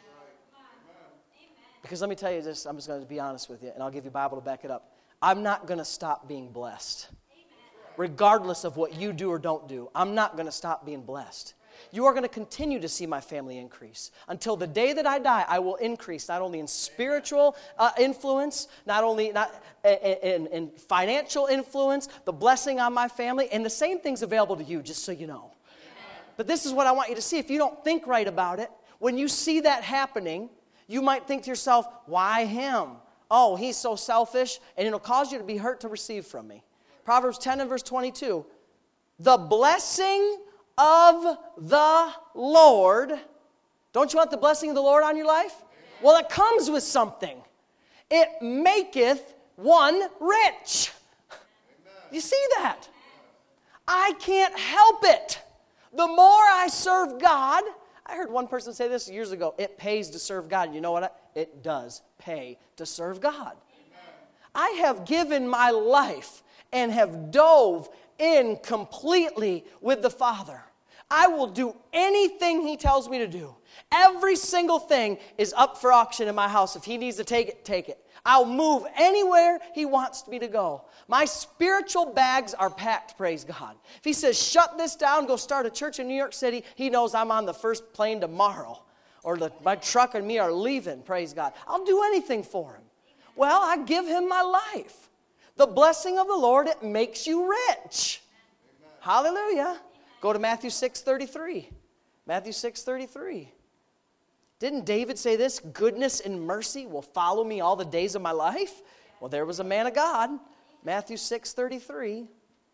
Because let me tell you this, I'm just going to be honest with you, and I'll give you a Bible to back it up. I'm not going to stop being blessed. Regardless of what you do or don't do, I'm not going to stop being blessed. You are going to continue to see my family increase. Until the day that I die, I will increase not only in spiritual influence, not only in financial influence, the blessing on my family, and the same thing's available to you, just so you know. But this is what I want you to see. If you don't think right about it, when you see that happening, you might think to yourself, why him? Oh, he's so selfish, and it'll cause you to be hurt to receive from me. Proverbs 10 and verse 22, the blessing of the Lord. Don't you want the blessing of the Lord on your life? Well, it comes with something. It maketh one rich. You see that? I can't help it. The more I serve God, I heard one person say this years ago, it pays to serve God. You know what? It does pay to serve God. I have given my life and have dove in completely with the Father. I will do anything He tells me to do. Every single thing is up for auction in my house. If He needs to take it, take it. I'll move anywhere He wants me to go. My spiritual bags are packed, praise God. If He says, shut this down, go start a church in New York City, He knows I'm on the first plane tomorrow. Or my truck and me are leaving, praise God. I'll do anything for Him. Well, I give Him my life. The blessing of the Lord, it makes you rich. Amen. Hallelujah. Go to Matthew 6:33. Matthew 6:33. Didn't David say this? Goodness and mercy will follow me all the days of my life. Well, there was a man of God. Matthew 6:33.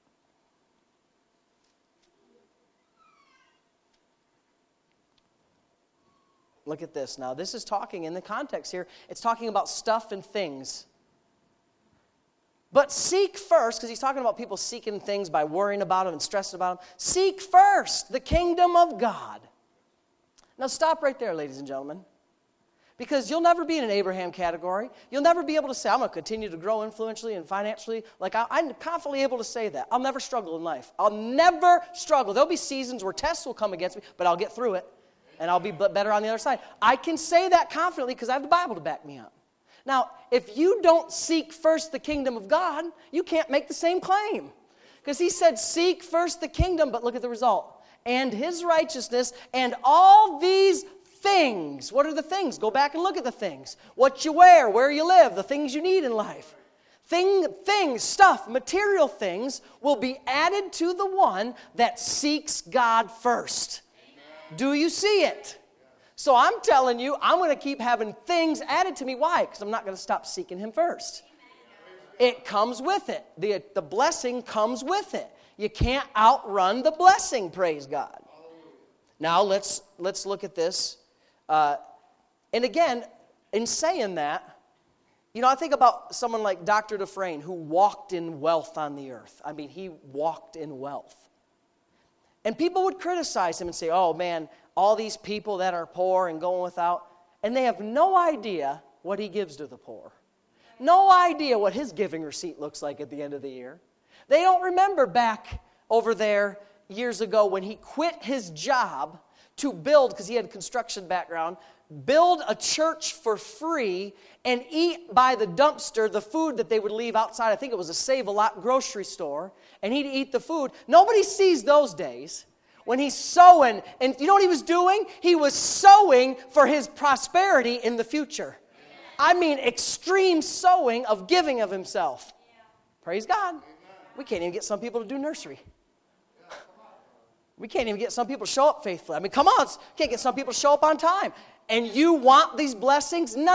Look at this. Now, this is talking in the context here. It's talking about stuff and things. But seek first, because he's talking about people seeking things by worrying about them and stressing about them. Seek first the kingdom of God. Now stop right there, ladies and gentlemen. Because you'll never be in an Abraham category. You'll never be able to say, I'm going to continue to grow influentially and financially. Like I'm confidently able to say that. I'll never struggle in life. I'll never struggle. There'll be seasons where tests will come against me, but I'll get through it. And I'll be better on the other side. I can say that confidently because I have the Bible to back me up. Now, if you don't seek first the kingdom of God, you can't make the same claim. Because he said, seek first the kingdom, but look at the result. And his righteousness, and all these things. What are the things? Go back and look at the things. What you wear, where you live, the things you need in life. Things, stuff, material things will be added to the one that seeks God first. Do you see it? So I'm telling you, I'm going to keep having things added to me. Why? Because I'm not going to stop seeking Him first. It comes with it. The blessing comes with it. You can't outrun the blessing, praise God. Now let's look at this. And again, in saying that, I think about someone like Dr. Dufresne, who walked in wealth on the earth. I mean, he walked in wealth. And people would criticize him and say, oh man, all these people that are poor and going without, and they have no idea what he gives to the poor. No idea what his giving receipt looks like at the end of the year. They don't remember back over there years ago when he quit his job to build, because he had a construction background, build a church for free and eat by the dumpster the food that they would leave outside. I think it was a Save-A-Lot grocery store, and he'd eat the food. Nobody sees those days when he's sowing. And you know what he was doing? He was sowing for his prosperity in the future. I mean, extreme sowing of giving of himself. Praise God. We can't even get some people to do nursery. We can't even get some people to show up faithfully. I mean, come on. Can't get some people to show up on time. And you want these blessings? No.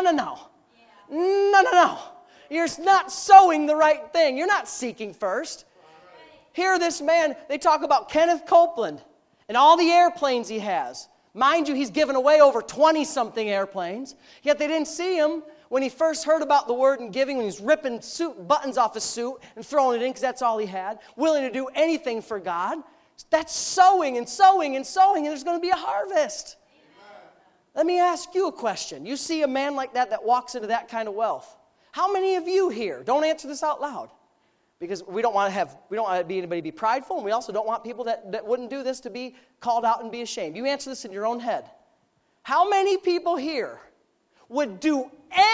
No. You're not sowing the right thing. You're not seeking first. Here, this man, they talk about Kenneth Copeland and all the airplanes he has. Mind you, he's given away over 20-something airplanes. Yet they didn't see him when he first heard about the word and giving, when he was ripping buttons off his suit and throwing it in because that's all he had, willing to do anything for God. That's sowing and sowing and sowing, and there's going to be a harvest. Amen. Let me ask you a question. You see a man like that walks into that kind of wealth. How many of you here, don't answer this out loud, because we don't want to be anybody to be prideful, and we also don't want people that wouldn't do this to be called out and be ashamed. You answer this in your own head. How many people here would do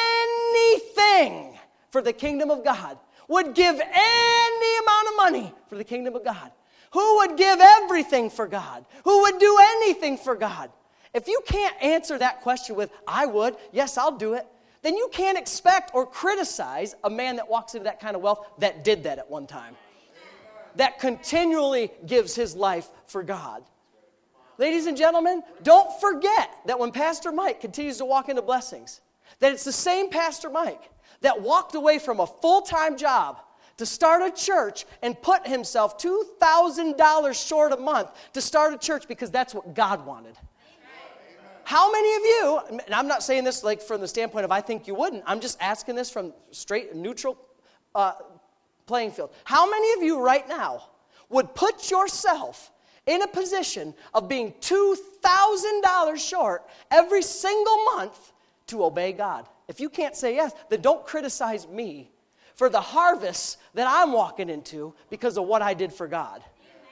anything for the kingdom of God, would give any amount of money for the kingdom of God? Who would give everything for God? Who would do anything for God? If you can't answer that question with, I would, yes, I'll do it, then you can't expect or criticize a man that walks into that kind of wealth that did that at one time, that continually gives his life for God. Ladies and gentlemen, don't forget that when Pastor Mike continues to walk into blessings, that it's the same Pastor Mike that walked away from a full-time job to start a church and put himself $2,000 short a month to start a church because that's what God wanted. Amen. How many of you, and I'm not saying this like from the standpoint of I think you wouldn't, I'm just asking this from straight neutral playing field. How many of you right now would put yourself in a position of being $2,000 short every single month to obey God? If you can't say yes, then don't criticize me for the harvest that I'm walking into because of what I did for God.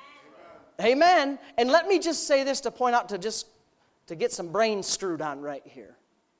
Amen. And let me just say this to point out to get some brains screwed on right here.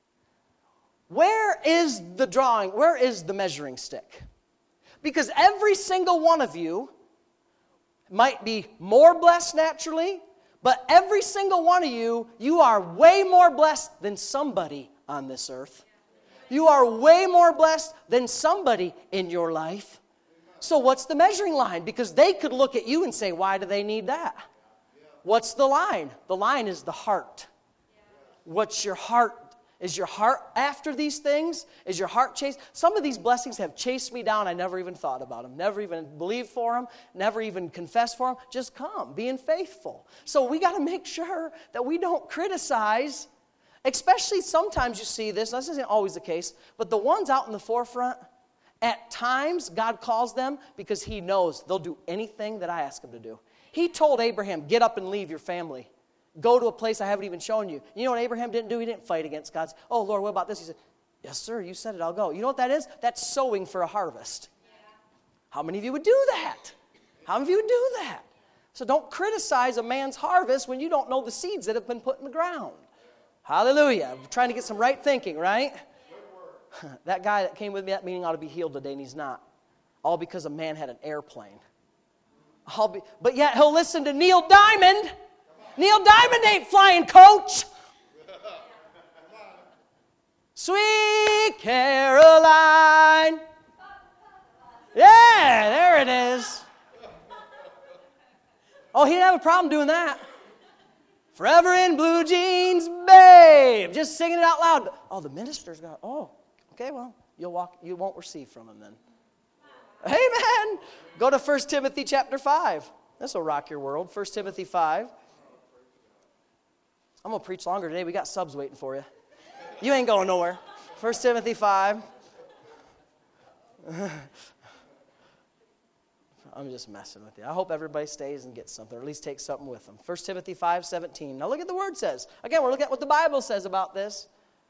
Where is the drawing? Where is the measuring stick? Because every single one of you might be more blessed naturally, but every single one of you, you are way more blessed than somebody on this earth. You are way more blessed than somebody in your life. So what's the measuring line? Because they could look at you and say, why do they need that? What's the line? The line is the heart. What's your heart? Is your heart after these things? Is your heart chased? Some of these blessings have chased me down. I never even thought about them. Never even believed for them. Never even confessed for them. Just come, being faithful. So we got to make sure that we don't criticize. Especially sometimes you see this, and this isn't always the case, but the ones out in the forefront, at times God calls them because He knows they'll do anything that I ask them to do. He told Abraham, get up and leave your family. Go to a place I haven't even shown you. You know what Abraham didn't do? He didn't fight against God's, oh Lord, what about this? He said, yes sir, you said it, I'll go. You know what that is? That's sowing for a harvest. Yeah. How many of you would do that? How many of you would do that? So don't criticize a man's harvest when you don't know the seeds that have been put in the ground. Hallelujah. I'm trying to get some right thinking, right? That guy that came with me at that meeting ought to be healed today, and he's not. All because a man had an airplane. But yet he'll listen to Neil Diamond. Neil Diamond ain't flying coach. Sweet Caroline. Yeah, there it is. Oh, he didn't have a problem doing that. Forever in blue jeans, babe. Just singing it out loud. Oh, the minister's got, oh, okay, well, you won't receive from him then. Amen. Go to 1 Timothy chapter 5. This will rock your world. 1 Timothy 5. I'm going to preach longer today. We got subs waiting for you. You ain't going nowhere. 1 Timothy 5. I'm just messing with you. I hope everybody stays and gets something, or at least takes something with them. 1 Timothy 5:17. Now look at the word says. Again, we're looking at what the Bible says about this.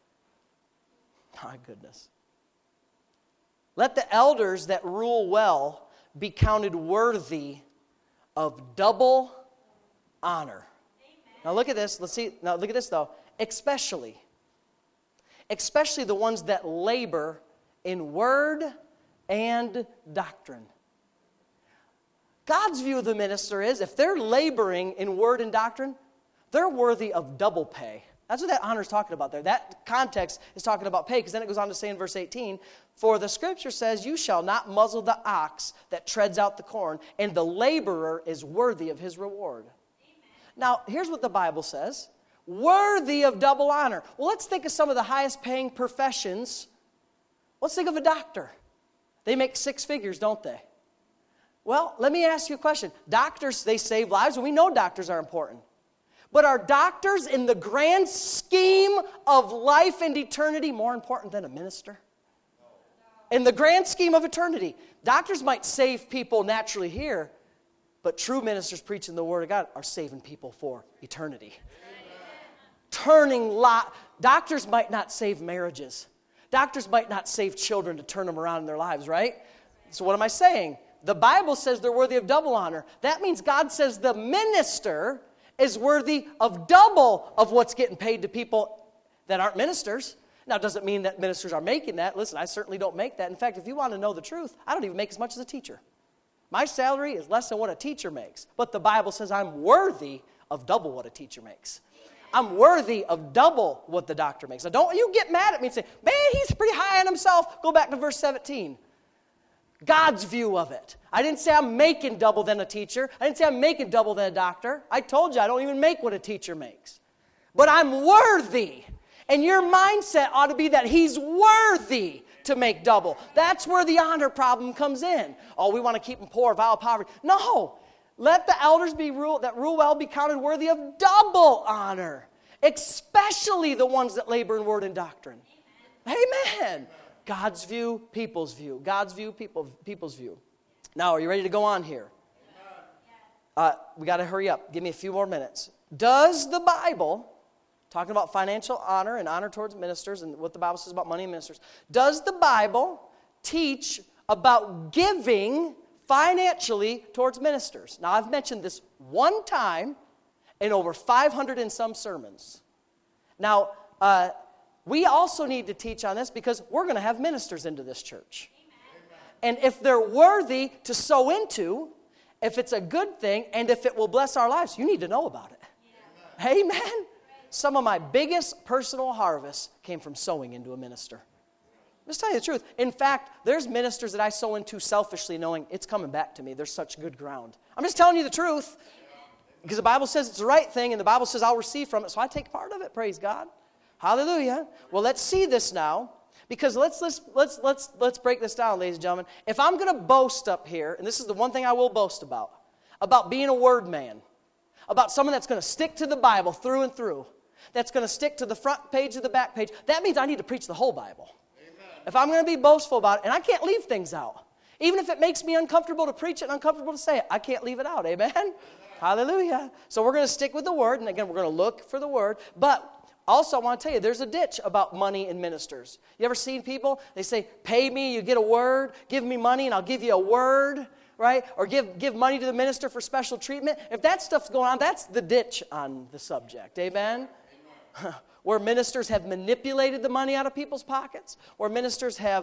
My goodness. Let the elders that rule well be counted worthy of double honor. Amen. Now look at this. Let's see. Now look at this though. Especially the ones that labor in word and doctrine. God's view of the minister is if they're laboring in word and doctrine, they're worthy of double pay. That's what that honor is talking about there. That context is talking about pay, because then it goes on to say in verse 18, for the scripture says, you shall not muzzle the ox that treads out the corn, and the laborer is worthy of his reward. Amen. Now, here's what the Bible says. Worthy of double honor. Well, let's think of some of the highest paying professions. Let's think of a doctor. They make 6 figures, don't they? Well, let me ask you a question. Doctors, they save lives, and we know doctors are important. But are doctors in the grand scheme of life and eternity more important than a minister? In the grand scheme of eternity, doctors might save people naturally here, but true ministers preaching the Word of God are saving people for eternity. Doctors might not save marriages. Doctors might not save children to turn them around in their lives, right? So what am I saying? The Bible says they're worthy of double honor. That means God says the minister is worthy of double of what's getting paid to people that aren't ministers. Now, it doesn't mean that ministers are making that. Listen, I certainly don't make that. In fact, if you want to know the truth, I don't even make as much as a teacher. My salary is less than what a teacher makes. But the Bible says I'm worthy of double what a teacher makes. I'm worthy of double what the doctor makes. Now, don't you get mad at me and say, man, he's pretty high on himself. Go back to verse 17. God's view of it. I didn't say I'm making double than a teacher. I didn't say I'm making double than a doctor. I told you I don't even make what a teacher makes. But I'm worthy. And your mindset ought to be that he's worthy to make double. That's where the honor problem comes in. Oh, we want to keep them poor, vile poverty. No. Let the elders that rule well be counted worthy of double honor. Especially the ones that labor in word and doctrine. Amen. God's view, people's view. God's view, people's view. Now, are you ready to go on here? We got to hurry up. Give me a few more minutes. Does the Bible, talking about financial honor and honor towards ministers and what the Bible says about money and ministers, does the Bible teach about giving financially towards ministers? Now, I've mentioned this one time in over 500 and some sermons. Now, we also need to teach on this because we're going to have ministers into this church. Amen. And if they're worthy to sow into, if it's a good thing, and if it will bless our lives, you need to know about it. Yeah. Amen. Some of my biggest personal harvests came from sowing into a minister. I'm just telling you the truth. In fact, there's ministers that I sow into selfishly knowing it's coming back to me. There's such good ground. I'm just telling you the truth. Because the Bible says it's the right thing, and the Bible says I'll receive from it, so I take part of it, praise God. Hallelujah. Well, let's see this now, because let's break this down, ladies and gentlemen. If I'm going to boast up here, and this is the one thing I will boast about being a word man, about someone that's going to stick to the Bible through and through, that's going to stick to the front page or the back page, that means I need to preach the whole Bible. Amen. If I'm going to be boastful about it, and I can't leave things out. Even if it makes me uncomfortable to preach it and uncomfortable to say it, I can't leave it out. Amen? Amen. Hallelujah. So we're going to stick with the Word, and again, we're going to look for the Word, but also, I want to tell you, there's a ditch about money and ministers. You ever seen people? They say, pay me, you get a word. Give me money, and I'll give you a word, right? Or give money to the minister for special treatment. If that stuff's going on, that's the ditch on the subject. Amen? Amen. Where ministers have manipulated the money out of people's pockets. Where ministers have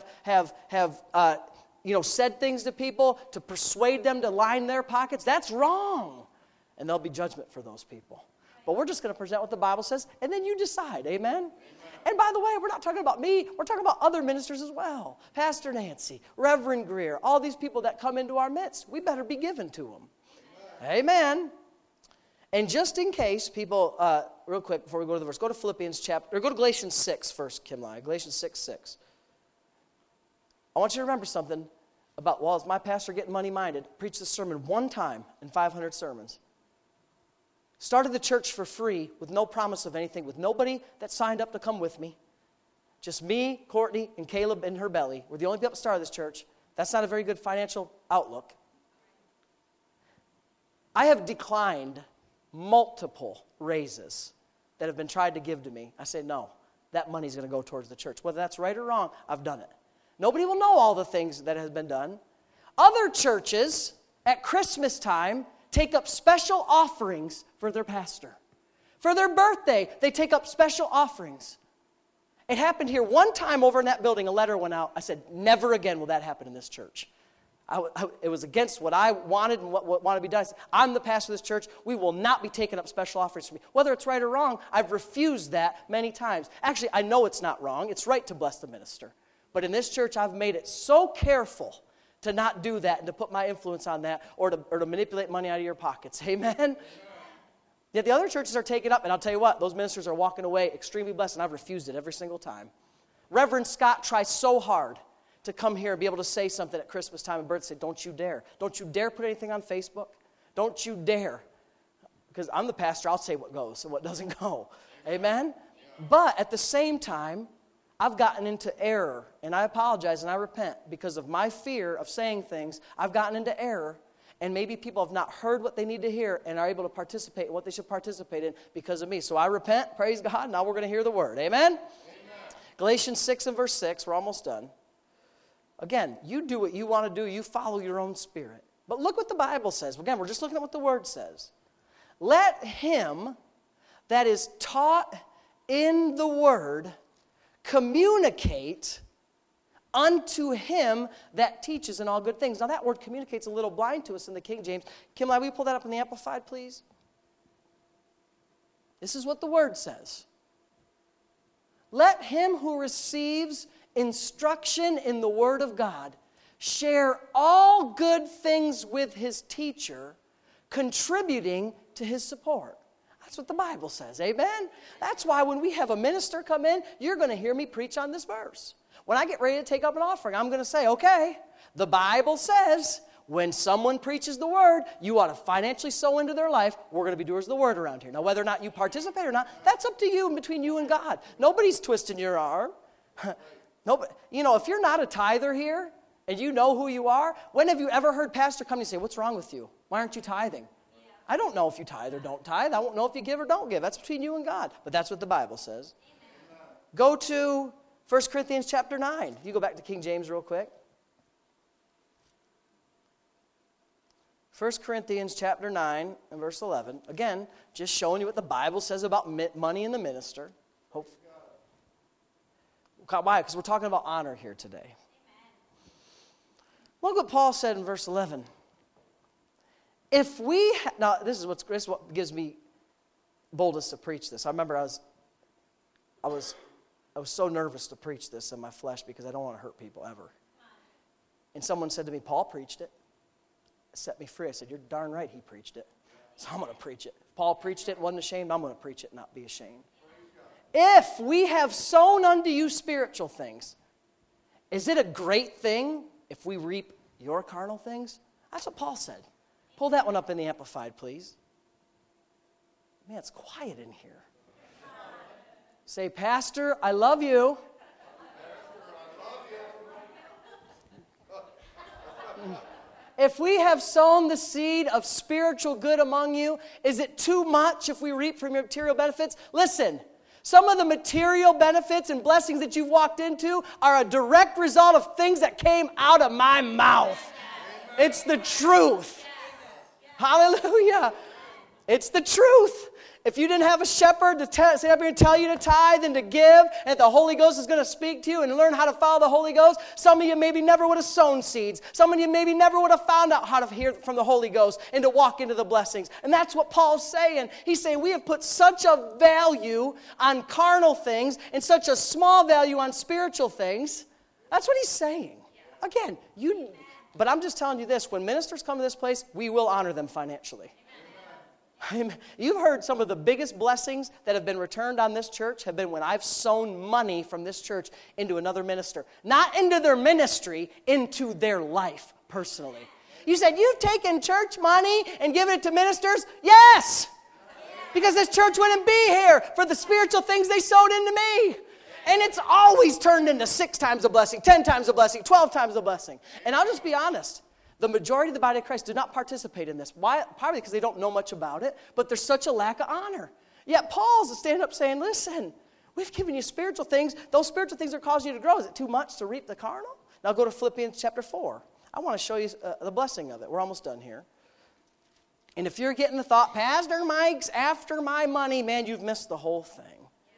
said things to people to persuade them to line their pockets. That's wrong. And there'll be judgment for those people. But we're just going to present what the Bible says, and then you decide, amen? Amen? And by the way, we're not talking about me. We're talking about other ministers as well. Pastor Nancy, Reverend Greer, all these people that come into our midst. We better be given to them. Amen. And just in case people, real quick before we go to the verse, go to Philippians chapter, or go to Galatians 6 first, Kimli. Galatians 6:6. I want you to remember something about, well, is my pastor getting money-minded? Preached this sermon one time in 500 sermons. Started the church for free with no promise of anything, with nobody that signed up to come with me. Just me, Courtney, and Caleb in her belly. We're the only people that started this church. That's not a very good financial outlook. I have declined multiple raises that have been tried to give to me. I say, no, that money's going to go towards the church. Whether that's right or wrong, I've done it. Nobody will know all the things that have been done. Other churches at Christmas time take up special offerings for their pastor. For their birthday, they take up special offerings. It happened here one time over in that building. A letter went out. I said, never again will that happen in this church. It was against what I wanted and what wanted to be done. I said, I'm the pastor of this church. We will not be taking up special offerings for me. Whether it's right or wrong, I've refused that many times. Actually, I know it's not wrong. It's right to bless the minister. But in this church, I've made it so careful to not do that and to put my influence on that or to manipulate money out of your pockets. Amen? Yet the other churches are taking up, and I'll tell you what, those ministers are walking away extremely blessed, and I've refused it every single time. Reverend Scott tries so hard to come here and be able to say something at Christmas time and birthday. Say, don't you dare. Don't you dare put anything on Facebook. Don't you dare. Because I'm the pastor, I'll say what goes and what doesn't go. Amen? But at the same time, I've gotten into error, and I apologize and I repent because of my fear of saying things. I've gotten into error, and maybe people have not heard what they need to hear and are able to participate in what they should participate in because of me. So I repent, praise God. Now we're going to hear the word. Amen? Amen. Galatians 6 and verse 6, we're almost done. Again, you do what you want to do. You follow your own spirit. But look what the Bible says. Again, we're just looking at what the word says. Let him that is taught in the word communicate unto him that teaches in all good things. Now that word communicate's a little blind to us in the King James. Kim, will you pull that up in the Amplified, please? This is what the word says. Let him who receives instruction in the word of God share all good things with his teacher, contributing to his support. That's what the Bible says, amen? That's why when we have a minister come in, you're going to hear me preach on this verse. When I get ready to take up an offering, I'm going to say, okay, the Bible says when someone preaches the word, you ought to financially sow into their life. We're going to be doers of the word around here. Now, whether or not you participate or not, that's up to you and between you and God. Nobody's twisting your arm. Nobody, if you're not a tither here and you know who you are, when have you ever heard pastor come and say, what's wrong with you? Why aren't you tithing? I don't know if you tithe or don't tithe. I won't know if you give or don't give. That's between you and God. But that's what the Bible says. Amen. Go to 1 Corinthians chapter 9. You go back to King James real quick. 1 Corinthians chapter 9 and verse 11. Again, just showing you what the Bible says about money in the minister. Why? Because we're talking about honor here today. Amen. Look what Paul said in verse 11. If we, now this is what gives me boldness to preach this. I remember I was so nervous to preach this in my flesh because I don't want to hurt people ever. And someone said to me, Paul preached it. It set me free. I said, you're darn right he preached it. So I'm going to preach it. If Paul preached it, wasn't ashamed, I'm going to preach it and not be ashamed. If we have sown unto you spiritual things, is it a great thing if we reap your carnal things? That's what Paul said. Pull that one up in the Amplified, please. Man, it's quiet in here. Say, Pastor, I love you. If we have sown the seed of spiritual good among you, is it too much if we reap from your material benefits? Listen, some of the material benefits and blessings that you've walked into are a direct result of things that came out of my mouth. It's the truth. Hallelujah. It's the truth. If you didn't have a shepherd to sit up here and tell you to tithe and to give, and the Holy Ghost is going to speak to you and learn how to follow the Holy Ghost, some of you maybe never would have sown seeds. Some of you maybe never would have found out how to hear from the Holy Ghost and to walk into the blessings. And that's what Paul's saying. He's saying we have put such a value on carnal things and such a small value on spiritual things. That's what he's saying. Again, but I'm just telling you this. When ministers come to this place, we will honor them financially. You've heard some of the biggest blessings that have been returned on this church have been when I've sown money from this church into another minister. Not into their ministry, into their life personally. You said, you've taken church money and given it to ministers? Yes! Because this church wouldn't be here for the spiritual things they sowed into me. And it's always turned into 6 times a blessing, 10 times a blessing, 12 times a blessing. And I'll just be honest. The majority of the body of Christ do not participate in this. Why? Probably because they don't know much about it, but there's such a lack of honor. Yet Paul's standing up saying, listen, we've given you spiritual things. Those spiritual things are causing you to grow. Is it too much to reap the carnal? Now go to Philippians chapter 4. I want to show you the blessing of it. We're almost done here. And if you're getting the thought, Pastor Mike's after my money, man, you've missed the whole thing.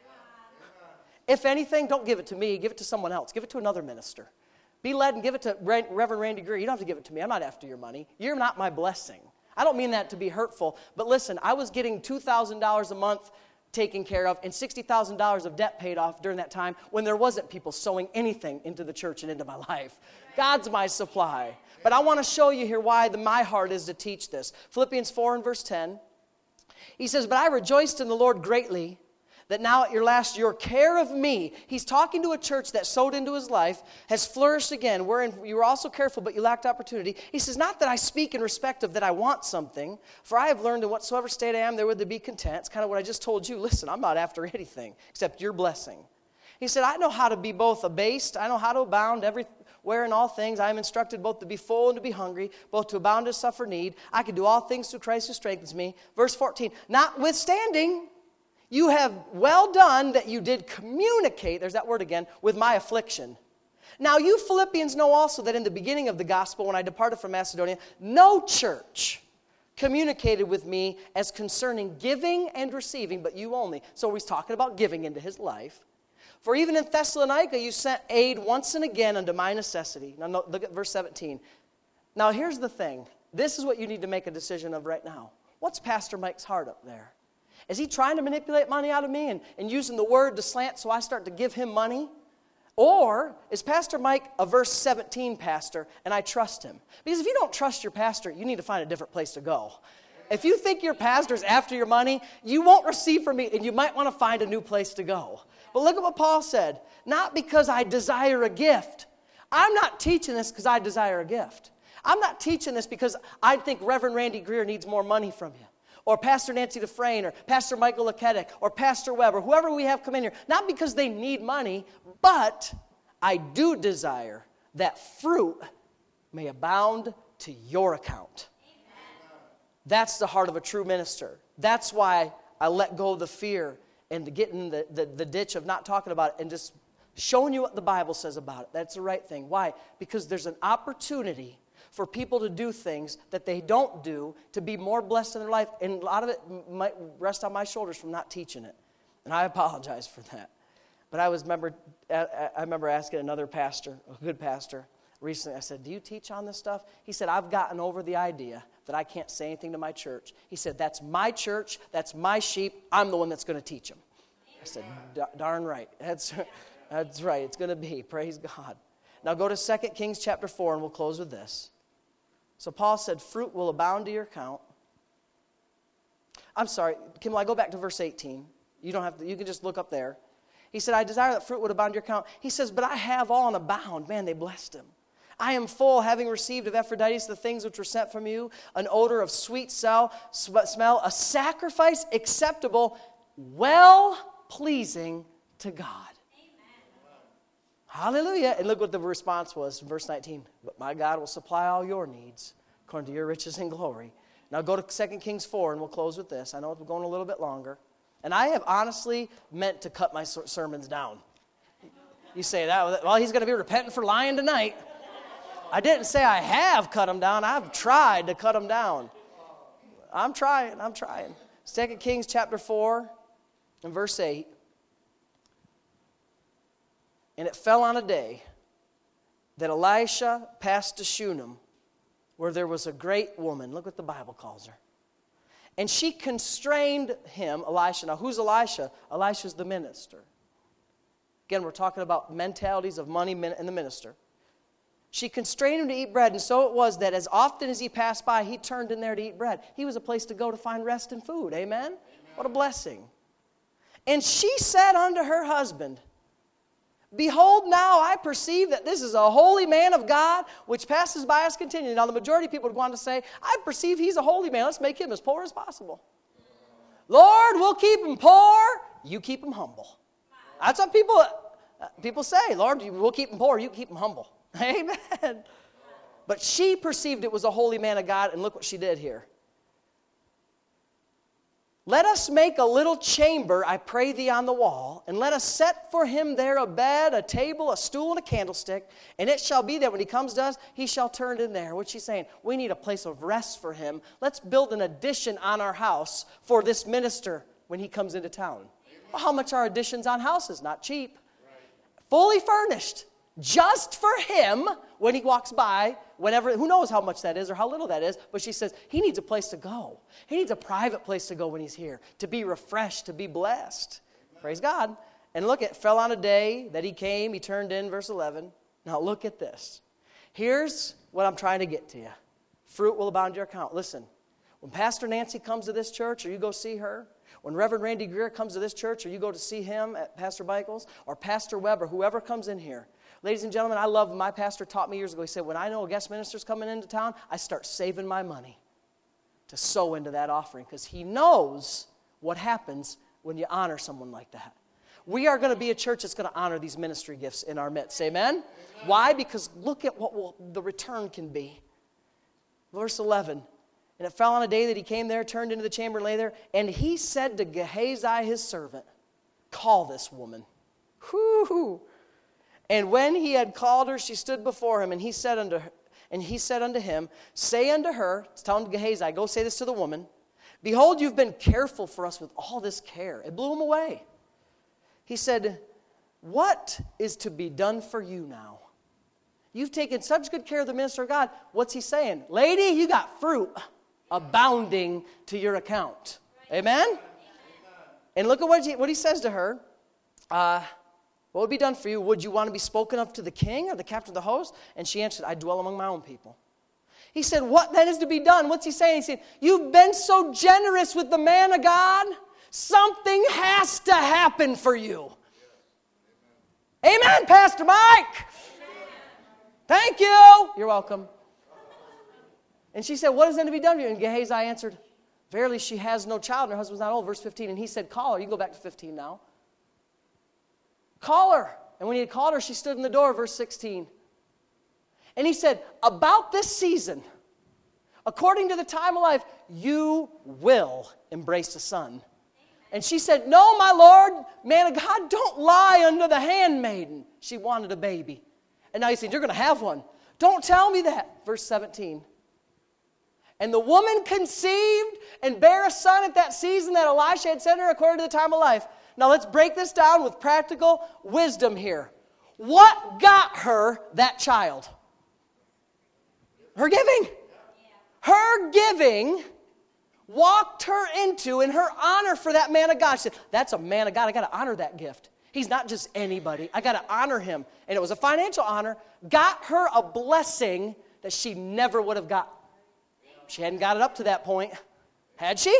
If anything, don't give it to me. Give it to someone else. Give it to another minister. Be led and give it to Reverend Randy Greer. You don't have to give it to me. I'm not after your money. You're not my blessing. I don't mean that to be hurtful. But listen, I was getting $2,000 a month taken care of and $60,000 of debt paid off during that time when there wasn't people sowing anything into the church and into my life. God's my supply. But I want to show you here why my heart is to teach this. Philippians 4 and verse 10. He says, but I rejoiced in the Lord greatly that now at your last, your care of me, he's talking to a church that sowed into his life, has flourished again, wherein you were also careful, but you lacked opportunity. He says, not that I speak in respect of that I want something, for I have learned in whatsoever state I am, there would they be content. It's kind of what I just told you. Listen, I'm not after anything except your blessing. He said, I know how to be both abased, I know how to abound everywhere in all things. I am instructed both to be full and to be hungry, both to abound and to suffer need. I can do all things through Christ who strengthens me. Verse 14, notwithstanding, you have well done that you did communicate, there's that word again, with my affliction. Now you Philippians know also that in the beginning of the gospel, when I departed from Macedonia, no church communicated with me as concerning giving and receiving, but you only. So he's talking about giving into his life. For even in Thessalonica you sent aid once and again unto my necessity. Now look at verse 17. Now here's the thing. This is what you need to make a decision of right now. What's Pastor Mike's heart up there? Is he trying to manipulate money out of me and using the word to slant so I start to give him money? Or is Pastor Mike a verse 17 pastor and I trust him? Because if you don't trust your pastor, you need to find a different place to go. If you think your pastor's after your money, you won't receive from me and you might want to find a new place to go. But look at what Paul said. Not because I desire a gift. I'm not teaching this because I desire a gift. I'm not teaching this because I think Reverend Randy Greer needs more money from you. Or Pastor Nancy Dufresne, or Pastor Michael Lekedek, or Pastor Webb, or whoever we have come in here. Not because they need money, but I do desire that fruit may abound to your account. Amen. That's the heart of a true minister. That's why I let go of the fear and to get in the ditch of not talking about it and just showing you what the Bible says about it. That's the right thing. Why? Because there's an opportunity for people to do things that they don't do to be more blessed in their life. And a lot of it might rest on my shoulders from not teaching it. And I apologize for that. But I remember asking another pastor, a good pastor, recently. I said, do you teach on this stuff? He said, I've gotten over the idea that I can't say anything to my church. He said, that's my church. That's my sheep. I'm the one that's going to teach them. I said, darn right. That's right. It's going to be. Praise God. Now go to 2 Kings chapter 4, and we'll close with this. So Paul said, fruit will abound to your account. I'm sorry, Kimmel, I go back to verse 18. You don't have to, you can just look up there. He said, I desire that fruit would abound to your account. He says, but I have all and abound. Man, they blessed him. I am full, having received of Epaphroditus the things which were sent from you, an odor of sweet smell, a sacrifice acceptable, well-pleasing to God. Hallelujah. And look what the response was in verse 19. But my God will supply all your needs according to your riches and glory. Now go to 2 Kings 4 and we'll close with this. I know we're going a little bit longer. And I have honestly meant to cut my sermons down. You say that, well, he's going to be repenting for lying tonight. I didn't say I have cut them down. I've tried to cut them down. I'm trying. 2 Kings chapter 4 and verse 8. And it fell on a day that Elisha passed to Shunem, where there was a great woman. Look what the Bible calls her. And she constrained him, Elisha. Now, who's Elisha? Elisha's the minister. Again, we're talking about mentalities of money and the minister. She constrained him to eat bread, and so it was that as often as he passed by, he turned in there to eat bread. He was a place to go to find rest and food. Amen? What a blessing. And she said unto her husband, Behold, now I perceive that this is a holy man of God, which passes by us continually. Now, the majority of people would want to say, I perceive he's a holy man. Let's make him as poor as possible. Lord, we'll keep him poor. You keep him humble. That's what people say. Lord, we'll keep him poor. You keep him humble. Amen. But she perceived it was a holy man of God, and look what she did here. Let us make a little chamber, I pray thee, on the wall, and let us set for him there a bed, a table, a stool, and a candlestick. And it shall be that when he comes to us, he shall turn in there. What's she saying? We need a place of rest for him. Let's build an addition on our house for this minister when he comes into town. Well, how much are additions on houses? Not cheap. Fully furnished. Just for him when he walks by, whenever, who knows how much that is or how little that is, but she says he needs a place to go. He needs a private place to go when he's here, to be refreshed, to be blessed. Praise God. And look, it fell on a day that he came, he turned in, verse 11. Now look at this. Here's what I'm trying to get to you. Fruit will abound your account. Listen, when Pastor Nancy comes to this church or you go see her, when Reverend Randy Greer comes to this church or you go to see him at Pastor Michael's or Pastor Weber, whoever comes in here, ladies and gentlemen, I love, my pastor taught me years ago, he said, when I know a guest minister's coming into town, I start saving my money to sow into that offering because he knows what happens when you honor someone like that. We are going to be a church that's going to honor these ministry gifts in our midst. Amen? Why? Because look at what the return can be. Verse 11. And it fell on a day that he came there, turned into the chamber, and lay there. And he said to Gehazi his servant, Call this woman. Whoo! And when he had called her, she stood before him, and he said unto him, Say unto her, tell him Gehazi, go say this to the woman, Behold, you've been careful for us with all this care. It blew him away. He said, What is to be done for you now? You've taken such good care of the minister of God. What's he saying? Lady, you got fruit abounding to your account. Amen? And look at what he says to her. What would be done for you? Would you want to be spoken of to the king or the captain of the host? And she answered, I dwell among my own people. He said, what then is to be done? What's he saying? He said, you've been so generous with the man of God. Something has to happen for you. Amen, Pastor Mike. Thank you. You're welcome. And she said, what is then to be done for you? And Gehazi answered, verily she has no child, and her husband's not old. Verse 15. And he said, call her. You can go back to 15 now. Call her. And when he had called her, she stood in the door, verse 16. And he said, about this season, according to the time of life, you will embrace a son. And she said, no, my Lord, man of God, don't lie unto the handmaiden. She wanted a baby. And now he said, you're going to have one. Don't tell me that. Verse 17. And the woman conceived and bare a son at that season that Elisha had sent her according to the time of life. Now let's break this down with practical wisdom here. What got her that child? Her giving. Her giving walked her into, in her honor for that man of God. She said, that's a man of God. I got to honor that gift. He's not just anybody. I got to honor him. And it was a financial honor. Got her a blessing that she never would have got. She hadn't got it up to that point. Had she?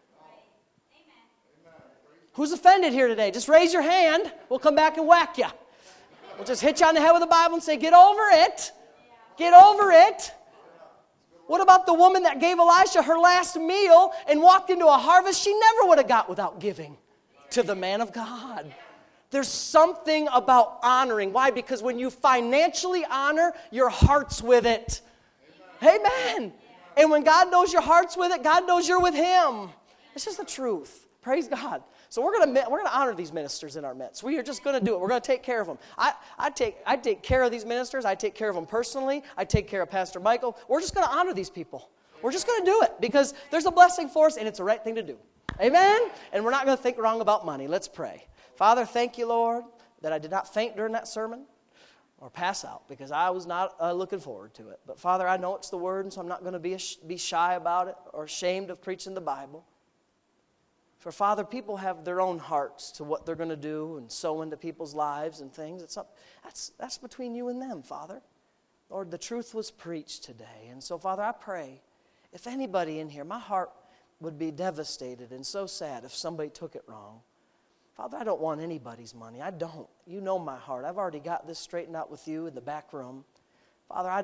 Who's offended here today? Just raise your hand. We'll come back and whack you. We'll just hit you on the head with the Bible and say, get over it. Get over it. What about the woman that gave Elisha her last meal and walked into a harvest she never would have got without giving to the man of God? There's something about honoring. Why? Because when you financially honor, your heart's with it. Amen. And when God knows your heart's with it, God knows you're with Him. It's just the truth. Praise God. So we're going to honor these ministers in our midst. We are just going to do it. We're going to take care of them. I take care of these ministers. I take care of them personally. I take care of Pastor Michael. We're just going to honor these people. We're just going to do it because there's a blessing for us and it's the right thing to do. Amen? And we're not going to think wrong about money. Let's pray. Father, thank you, Lord, that I did not faint during that sermon or pass out because I was not looking forward to it. But Father, I know it's the word, and so I'm not going to be shy about it or ashamed of preaching the Bible. For Father, people have their own hearts to what they're going to do and sow into people's lives and things. That's between you and them, Father. Lord, the truth was preached today. And so, Father, I pray, if anybody in here, my heart would be devastated and so sad if somebody took it wrong. Father, I don't want anybody's money. I don't. You know my heart. I've already got this straightened out with you in the back room. Father,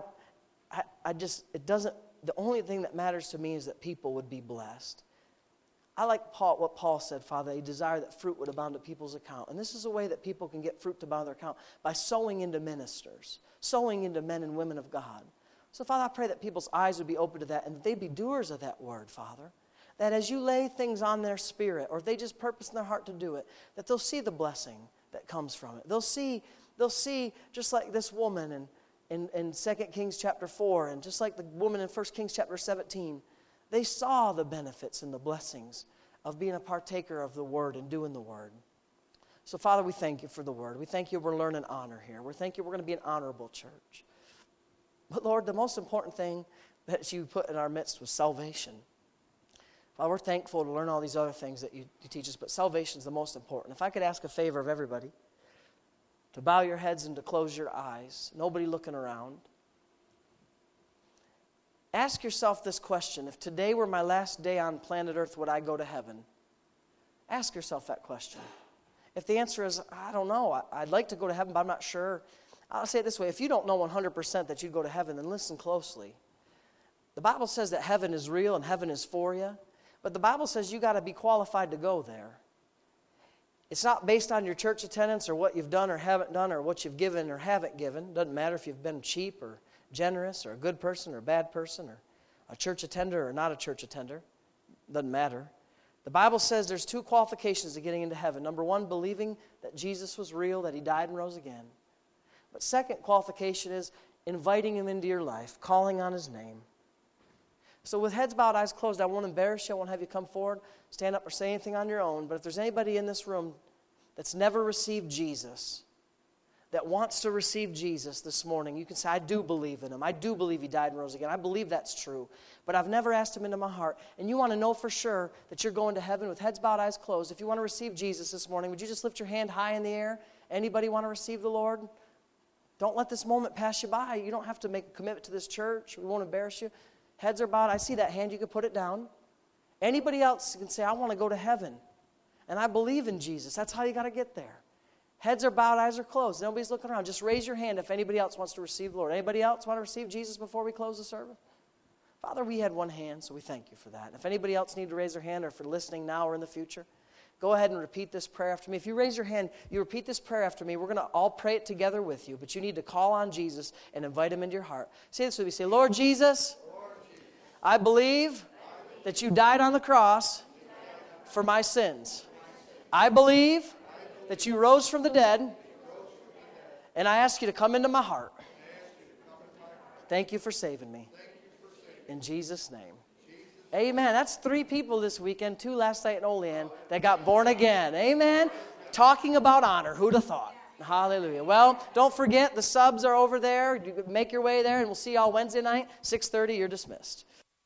the only thing that matters to me is that people would be blessed. I like what Paul said, Father, he desired that fruit would abound to people's account. And this is a way that people can get fruit to abound to their account, by sowing into ministers, sowing into men and women of God. So, Father, I pray that people's eyes would be open to that and that they'd be doers of that word, Father. That as you lay things on their spirit, or if they just purpose in their heart to do it, that they'll see the blessing that comes from it. They'll see just like this woman in 2 Kings chapter 4, and just like the woman in 1 Kings chapter 17, they saw the benefits and the blessings of being a partaker of the Word and doing the Word. So, Father, we thank you for the Word. We thank you we're learning honor here. We thank you we're going to be an honorable church. But, Lord, the most important thing that you put in our midst was salvation. Father, we're thankful to learn all these other things that you teach us, but salvation is the most important. If I could ask a favor of everybody, to bow your heads and to close your eyes, nobody looking around. Ask yourself this question: if today were my last day on planet Earth, would I go to heaven? Ask yourself that question. If the answer is, I don't know, I'd like to go to heaven, but I'm not sure, I'll say it this way: if you don't know 100% that you'd go to heaven, then listen closely. The Bible says that heaven is real and heaven is for you, but the Bible says you got to be qualified to go there. It's not based on your church attendance or what you've done or haven't done or what you've given or haven't given. Doesn't matter if you've been cheap or generous or a good person or a bad person or a church attender or not a church attender. Doesn't matter. The Bible says there's two qualifications to getting into heaven. Number one, believing that Jesus was real, that he died and rose again. But second qualification is inviting him into your life, calling on his name. So with heads bowed, eyes closed, I won't embarrass you. I won't have you come forward, stand up, or say anything on your own. But if there's anybody in this room that's never received Jesus, that wants to receive Jesus this morning, you can say, I do believe in him. I do believe he died and rose again. I believe that's true. But I've never asked him into my heart. And you want to know for sure that you're going to heaven with heads bowed, eyes closed. If you want to receive Jesus this morning, would you just lift your hand high in the air? Anybody want to receive the Lord? Don't let this moment pass you by. You don't have to make a commitment to this church. We won't embarrass you. Heads are bowed. I see that hand. You can put it down. Anybody else can say, I want to go to heaven. And I believe in Jesus. That's how you got to get there. Heads are bowed, eyes are closed. Nobody's looking around. Just raise your hand if anybody else wants to receive the Lord. Anybody else want to receive Jesus before we close the service? Father, we had one hand, so we thank you for that. And if anybody else need to raise their hand, or if you're listening now or in the future, go ahead and repeat this prayer after me. If you raise your hand, you repeat this prayer after me. We're going to all pray it together with you, but you need to call on Jesus and invite him into your heart. Say this with me. Say, Lord Jesus, I believe that you died on the cross for my sins. I believe that you rose from the dead, and I ask you to come into my heart. Thank you for saving me. In Jesus' name. Amen. That's 3 people this weekend, 2 last night in Olean, that got born again. Amen. Talking about honor. Who'd have thought? Hallelujah. Well, don't forget, the subs are over there. You can make your way there, and we'll see you all Wednesday night, 6:30. You're dismissed.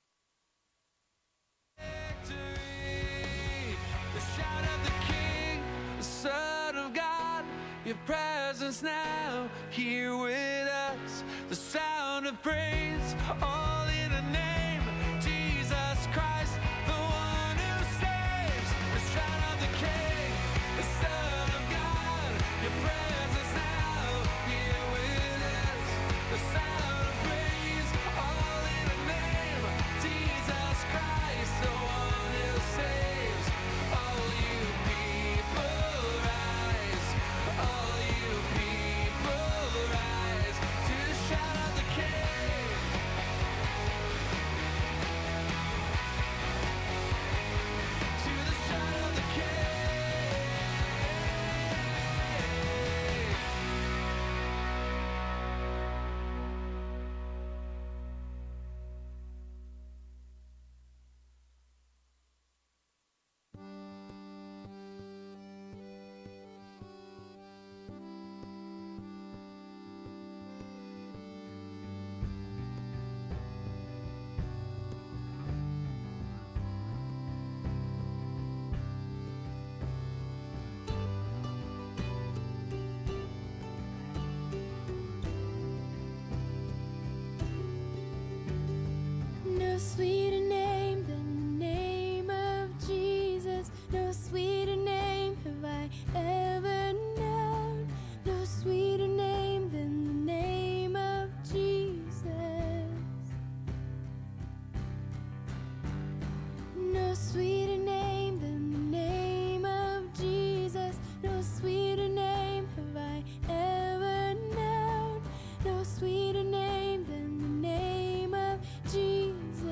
Your presence now here with us, the sound of praise, all in the name Jesus Christ, the one who saves, the shout of the King, the Son of God. Your presence now here with us, the sound of praise, all in the name Jesus Christ, the one who saves. All you people rise, all you people rise to the shout of the King. No sweeter name than the name of Jesus. No sweeter name have I ever known. No sweeter name than the name of Jesus.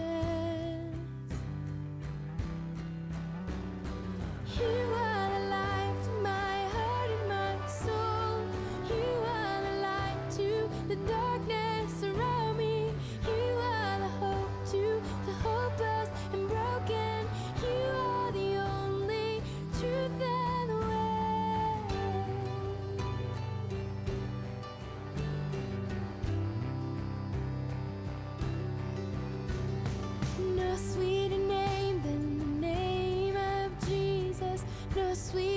You are the light to my heart and my soul. You are the light to the darkness around me. You are the hope to the hopeless and broken. You are the only truth and way. No sweeter name than the name of Jesus. No sweeter